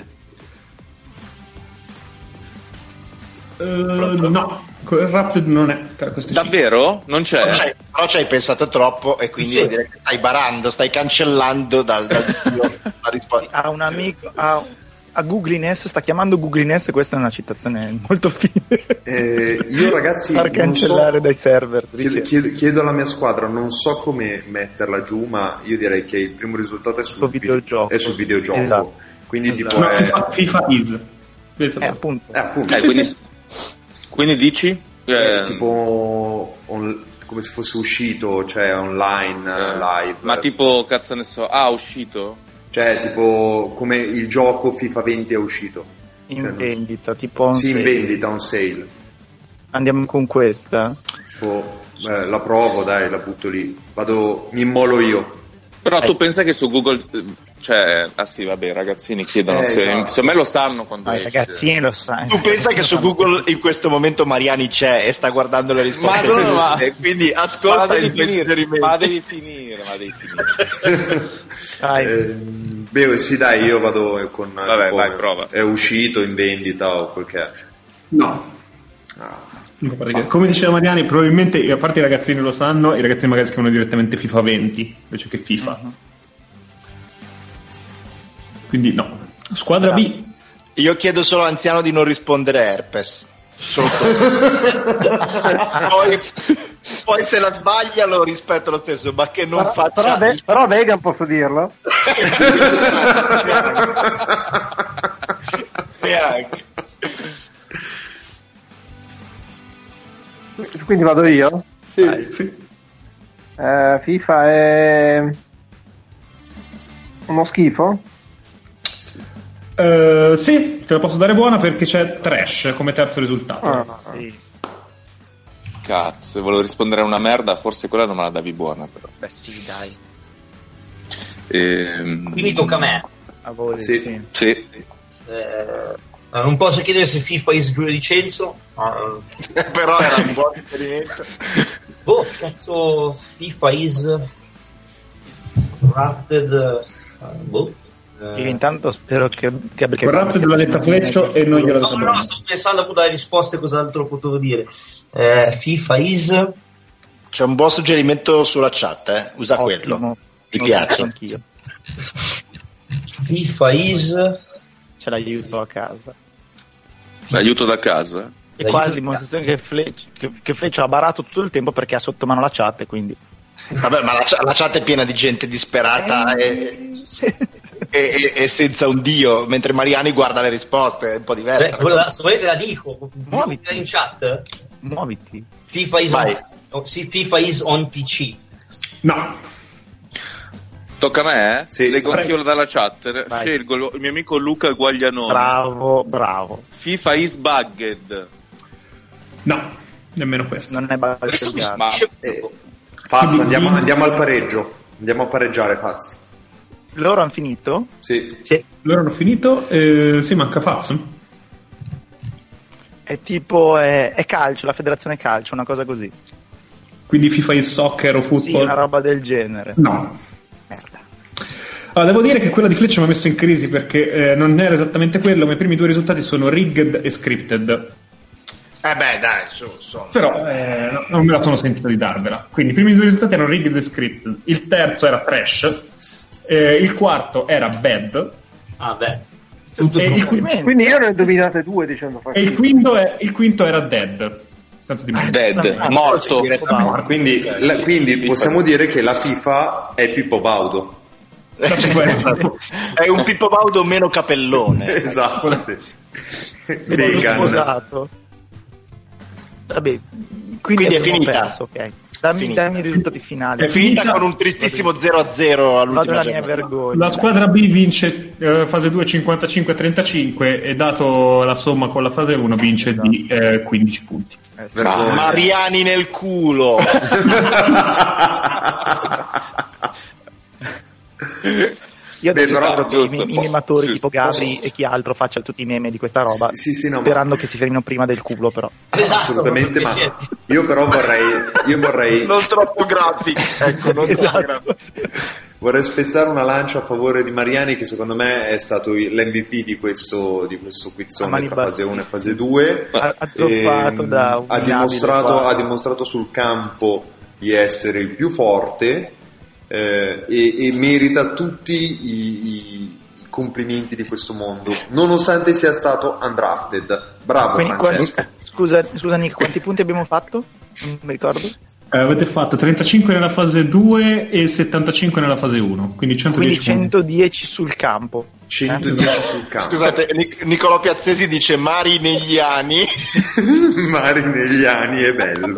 Eh, no, Corrupted non è tra queste cinque. Davvero? Non c'è? Però, c'hai, però ci hai pensato troppo e quindi Sì. vuol dire che stai barando, stai cancellando dal, dal la risposta. Ha un amico, ha, a Googliness, sta chiamando Googliness, questa è una citazione molto fine. Eh, io ragazzi Far non so- cancellare dai server. Chiedo, chiedo- chiedo alla mia squadra, non so come metterla giù, ma io direi che il primo risultato è sul, Sul videogioco. È sul videogioco. Esatto. Quindi Esatto. tipo No, è... FIFA, FIFA is. Eh, appunto. eh, appunto, Eh, quindi, quindi dici? è Eh, tipo on- come se fosse uscito, cioè online, eh, live. Ma tipo, cazzo ne so, ah, uscito? Cioè tipo come il gioco FIFA venti è uscito. In Cioè, non- vendita, tipo on Sì, in sale. vendita, on sale. Andiamo con questa. Tipo, eh, la provo, dai, la butto lì. Vado, mi immolo io. Però tu Eh. pensa che su Google, eh, cioè, ah sì, vabbè, i ragazzini chiedono Eh, se, esatto. secondo me lo sanno quando Ma i esce. ragazzini lo sanno. Tu pensa che su Google in questo momento Mariani c'è e sta guardando le risposte, Ma no, ma- e quindi Ma la ascolta devi il tuo finire, suggerimento. ma la devi finire, ma la devi finire. Dai. Eh, beh, sì, dai, io vado con. Vabbè, tipo, vai, prova. È uscito in vendita o quel che è. No. Ah. Come diceva Mariani, probabilmente, a parte i ragazzini lo sanno, i ragazzini magari scrivono direttamente FIFA venti invece che FIFA. Mhm. Quindi no. Squadra B. Io chiedo solo all'anziano di non rispondere herpes. Solo questo. poi, poi se la sbaglia lo rispetto lo stesso, ma che non Però, faccia però, ve- però vegan posso dirlo? neanche. Quindi vado io? Sì. Dai, sì. Eh, FIFA è uno schifo? Uh, sì, te la posso dare buona perché c'è trash come terzo risultato. Ah, Sì. Cazzo, volevo rispondere a una merda, forse quella non me la davi buona però. Beh sì, dai. Ehm... Quindi tocca a me. A voi, Sì. sì. Sì. Eh, non posso chiedere se FIFA is Giulio Di Cenzo. Uh, Però era un buon esperimento. boh, cazzo, FIFA is Corrupted. Uh, boh. Eh, Io intanto spero che Gabriele Corrupted l'ha detta Fleccio e non glielo No, detto no, buona. sto pensando appunto alle risposte, cos'altro potevo dire. Eh, FIFA is. C'è un buon suggerimento sulla chat, eh? Usa quello. Ottimo. Mi Lo piace. faccio anch'io. FIFA is. Ce l'aiuto a casa. Aiuto da casa. E L'aiuto qua è a la dimostrazione che Fleccio, che, che Fleccio ha barato tutto il tempo perché ha sotto mano la chat e quindi... Vabbè, ma la, la chat è piena di gente disperata e, e, e, e senza un dio, mentre Mariani guarda le risposte, è un po' Beh, diverso. se volete- se volete la dico. Muoviti. In chat. Muoviti. FIFA is Vai. on, oh, sì, FIFA is on P C. No, Tocca a me, eh? Sì. Leggo anch'io dalla chat. Vai. Scelgo il mio amico Luca Guaglianone. Bravo, bravo. FIFA is bugged. no, nemmeno questo. Non è Questo mi bagaggiato. spinge. Eh, Paz, andiamo, andiamo al pareggio. Andiamo a pareggiare, Paz. Loro hanno finito? Sì. Sì. Loro hanno finito, eh, sì, manca Faz. È tipo, è, è calcio, la federazione calcio, una cosa così. Quindi FIFA is soccer o Sì, football? una roba del genere. No. Merda. Allora, devo dire che quella di Fleccio mi ha messo in crisi perché eh, non era esattamente quello, ma i primi due risultati sono rigged e scripted. Eh beh, dai, su, su. Però eh, no- non me la sono sentito di darvela. Quindi i primi due risultati erano rigged e scripted. Il terzo era trash. Eh, il quarto era bad. Ah, beh. E il, qui- Complimenti. Quindi io ne ho indovinate due dicendo e il quinto, è- il quinto era dead. Senso di merda. Dead, Ah, morto. Morto. Quindi, la- quindi possiamo dire che la FIFA è Pippo Baudo. È un Pippo Baudo meno capellone. Esatto, sì. Vegan. Vegan. Sposato. Vabbè, quindi, Quindi è abbiamo finita. perso, ok. Dammi, Finita. dammi i risultati finali. È finita con un tristissimo zero a zero Vado all'ultima la mia giornata. vergogna. La squadra B vince eh, fase due cinquantacinque a trentacinque e dato la somma con la fase uno vince di eh, quindici punti. Eh, sì. Vergogna. Mariani nel culo. Io Beh, adesso però, spero che giusto, i, i mematori giusto. tipo Gabri e chi altro faccia tutti i meme di questa roba, Sì, sì, no, sperando che si fermino prima del culo, però. Esatto, Assolutamente, ma perché- io però vorrei, io vorrei, Non troppo grafico, ecco, non troppo Esatto. grafico. vorrei spezzare una lancia a favore di Mariani, che secondo me è stato l'M V P di questo, di questo A quizzone mani tra fase basse. uno e fase due. Ha- ha zoppato Ehm, da un ha, dimostrato, inabile qua. ha dimostrato sul campo di essere il più forte eh, e, e merita tutti i, i- i complimenti di questo mondo, nonostante sia stato undrafted. Bravo Quindi, Francesco. quanti- scusa, scusa Nick, quanti punti abbiamo fatto? Non mi ricordo. Eh, avete fatto trentacinque nella fase due e settantacinque nella fase uno, quindi Quindi centodieci punti. centodieci sul campo. centodieci sul campo. Scusate, Nic- Nicolò Piazzesi dice Mari negli anni. Mari negli anni è bello.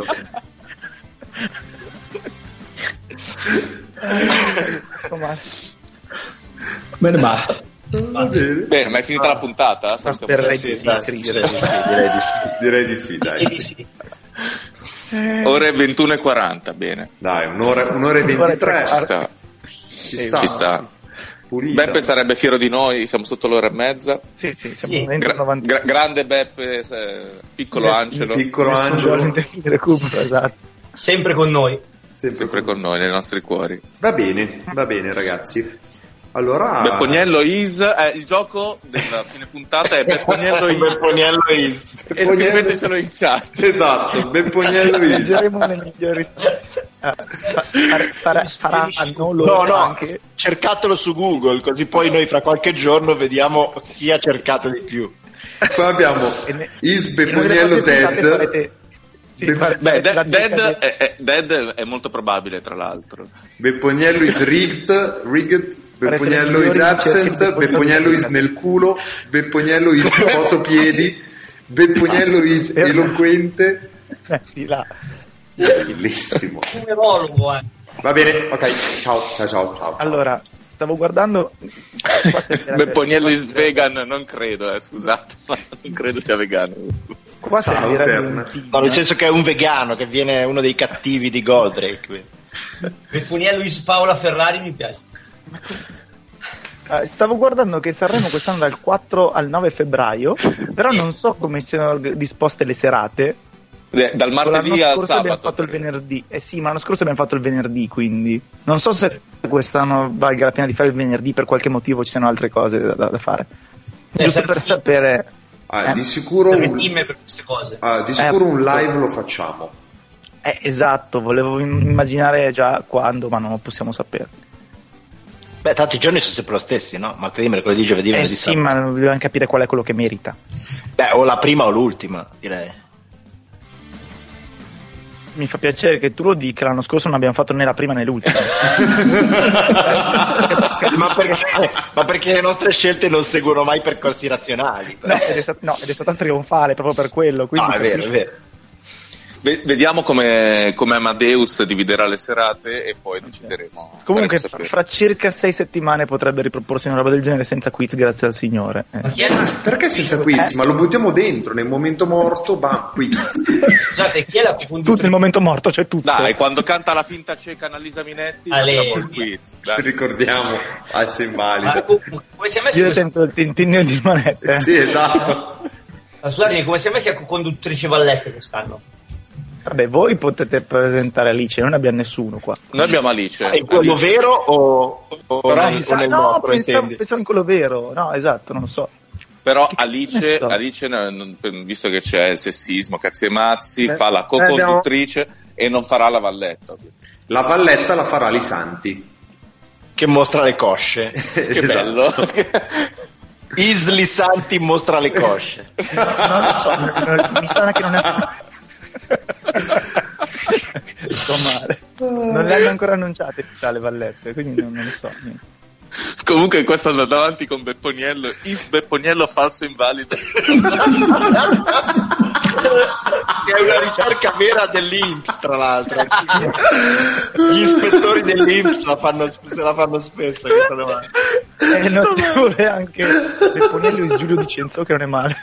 Insomma, Bene, basta. Va bene. Bene, ma è finita la puntata? ma per sì, sì, dai, scrivere. direi di sì, direi di sì. Direi di sì, E dai. di sì. Ore ventuno e quaranta, bene. Dai, un'ora, un'ora e ventitré. Ci sta. Ci sta. Ci sta. Pulita. Beppe sarebbe fiero di noi, siamo sotto l'ora e mezza. Sì, sì, siamo Sì. entro Gra- novanta. gra- grande Beppe, eh, piccolo Angelo, Piccolo Nessun Angelo. giorno di recupero, esatto. Sempre con noi. Sempre, sempre con noi, nei nostri cuori. Va bene, va bene ragazzi. Allora... Bepponiello is, eh, il gioco della fine puntata è Bepponiello is. Bepponiello is. E scrivetecelo in chat. Esatto, Bepponiello is. Leggeremo le migliori. Ah, fa- fare- farà- faranno loro No, no, anche. cercatelo su Google, così poi noi fra qualche giorno vediamo chi ha cercato di più. Qua abbiamo E ne- is e nelle Bepponiello prossime puntate dead. farete- sì, Be- fare- Beh, farete la Dead, Dead decade- è, è- Dead è molto probabile, tra l'altro. Bepponiello is rigged, rigged. Bepponiello le is migliori absent, ricerche di Bepponiello is nel culo, Bepponiello is fotopiedi, Bepponiello is Era- eloquente, Metti là. Bellissimo. Numerologo, eh. Va bene, ok, ciao, ciao, ciao. ciao. Allora, stavo guardando... Bepponiello is vegan, non credo, eh, scusate, ma non credo sia vegano. Qua Southern. No, nel senso che è un vegano, che viene uno dei cattivi di Goldrake. Bepponiello is Paola Ferrari mi piace. Stavo guardando che Sanremo quest'anno dal quattro al nove febbraio, però non so come siano disposte le serate. Dal martedì l'anno al scorso sabato. abbiamo fatto il venerdì. Eh sì, ma l'anno scorso abbiamo fatto il venerdì, quindi non so se quest'anno valga la pena di fare il venerdì, per qualche motivo ci siano altre cose da, da fare. Eh, Giusto per sapere. Ah, eh. di sicuro Serve un, team per queste cose. ah, di sicuro Eh, un live lo facciamo. Eh, esatto, volevo immaginare già quando, ma non lo possiamo sapere. Beh, tanto i giorni sono sempre lo stessi, no? Martedì, mercoledì, giovedì, Eh venerdì, sì, sabato. ma dobbiamo capire qual è quello che merita. Beh, o la prima o l'ultima, direi. Mi fa piacere che tu lo dica, l'anno scorso non abbiamo fatto né la prima né l'ultima. ma, perché, ma perché le nostre scelte non seguono mai percorsi razionali. No, ed è stato, no, ed è stato trionfale proprio per quello. Quindi No, è vero, è vero. Ve- Vediamo come, come Amadeus dividerà le serate e poi decideremo. Comunque, faremo fra, fra circa sei settimane potrebbe riproporsi una roba del genere senza quiz, grazie al Signore. Eh. Ma chi è, Perché senza quiz? Ma lo buttiamo dentro, nel momento morto, bam, quiz. scusate, chi è la Tutto conduttrice? il momento morto, c'è tutto. Dai, quando canta la finta cieca Annalisa Minetti Ale. facciamo il quiz. Ci ricordiamo, alza invalido. Ma come come si è messo? Io sento il tintinnio di manette. Sì, esatto. Ma scusatemi, come si è messi a conduttrice Vallette quest'anno? Vabbè, voi potete presentare Alice, non ne abbiamo nessuno qua. Noi abbiamo Alice. È quello Alice. vero o, o, Però nel, esatto, o nel no, nostro, pensavo, intendi? pensavo in quello vero. No, esatto, non lo so. Però Che Alice, ne so? Alice non- visto che c'è il sessismo, cazzi e mazzi, Beh, fa la co-conduttrice e non farà la valletta. La valletta la farà Lisanti. Che mostra le cosce. Che bello. Isli Santi mostra le cosce. Non lo so, non- non- mi sa che non è... Sto male. Non le hanno ancora annunciate le vallette, quindi non, non lo so. Niente. Comunque questo andando avanti con Bepponiello, is Bepponiello falso invalido. Che è una ricerca vera dell'I N P S, tra l'altro. Gli ispettori dell'I N P S la fanno, se la fanno spesso questa domanda. È notevole anche Bepponiello e Giulio Dicenzo, che non è male.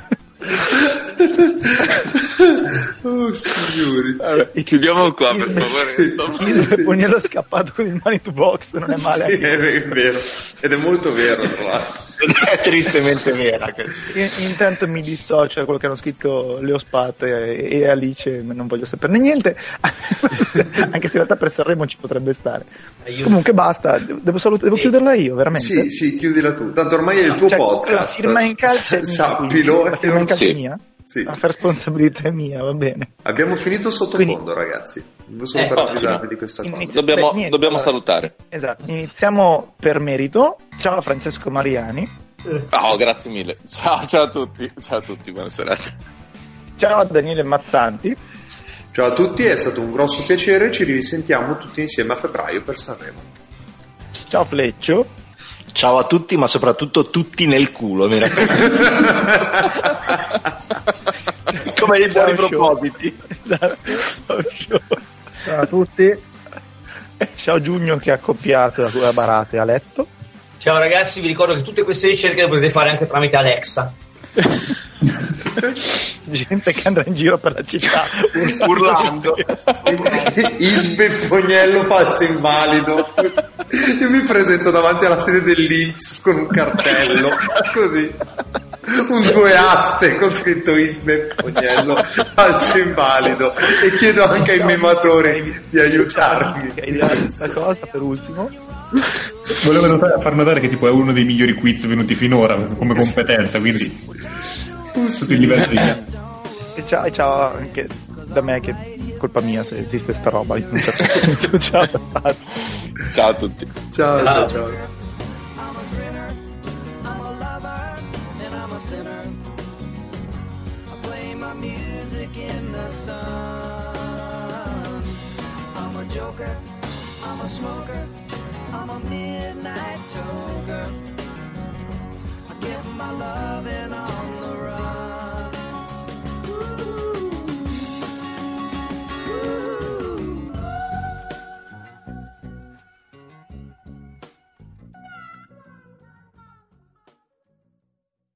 Oh signori. Allora, chiudiamo qua per favore. Il Bepponiello scappato con il money to box, non è male. Sì, anche è vero, è vero. Ed è molto vero, tra l'altro. È tristemente vera. Io intanto mi dissocio da quello che hanno scritto Leo Spat e, e Alice, non voglio saperne niente, anche se in realtà per Sanremo ci potrebbe stare. Io- Comunque basta, devo, salut- devo chiuderla io, veramente. Sì, sì, chiudila tu. Tanto ormai è il tuo Cioè, podcast. la firma in calcio è mia, Sappilo. quindi la firma in calcio Sì. è mia? Sì. La responsabilità è mia, va bene. Abbiamo finito il sottofondo, Quindi- ragazzi. Solo Eh, per ottimo. avvisarvi di questa cosa. Inizio- Dobbiamo, Beh, niente, dobbiamo allora. salutare. Esatto, iniziamo per merito. Ciao a Francesco Mariani. Oh, grazie mille. Ciao, ciao a tutti. Ciao a tutti, buona serata. Ciao a Daniele Mazzanti. Ciao a tutti, è stato un grosso piacere. Ci risentiamo tutti insieme a febbraio per Sanremo. Ciao Fleccio. Ciao a tutti, ma soprattutto tutti nel culo, mi raccomando. Come i Ciao, buoni Show. propositi. Esatto. Ciao, Show. Ciao a tutti. Ciao Giugno che ha accoppiato la tua barate a letto. Ciao ragazzi, vi ricordo che tutte queste ricerche le potete fare anche tramite Alexa. Gente che andrà in giro per la città Urlando. Isbepponiello falso invalido. Io mi presento davanti alla sede dell'I N P S con un cartello, così. Un due aste con scritto Isbepponiello falso invalido. E chiedo anche ai mematori di aiutarmi. Che hai ideato questa cosa per ultimo. Volevo notare- far notare che tipo è uno dei migliori quiz venuti finora come competenza, quindi sotto il livello di... E ciao, e ciao anche da me che è colpa mia se esiste sta roba in un certo senso. Ciao ragazzi. Ciao a tutti. Ciao, ciao, Ciao. ciao. I'm a lover and I'm a sinner. I play my music in the sun. I'm a joker, I'm a smoker, I'm a midnight toker. I give my love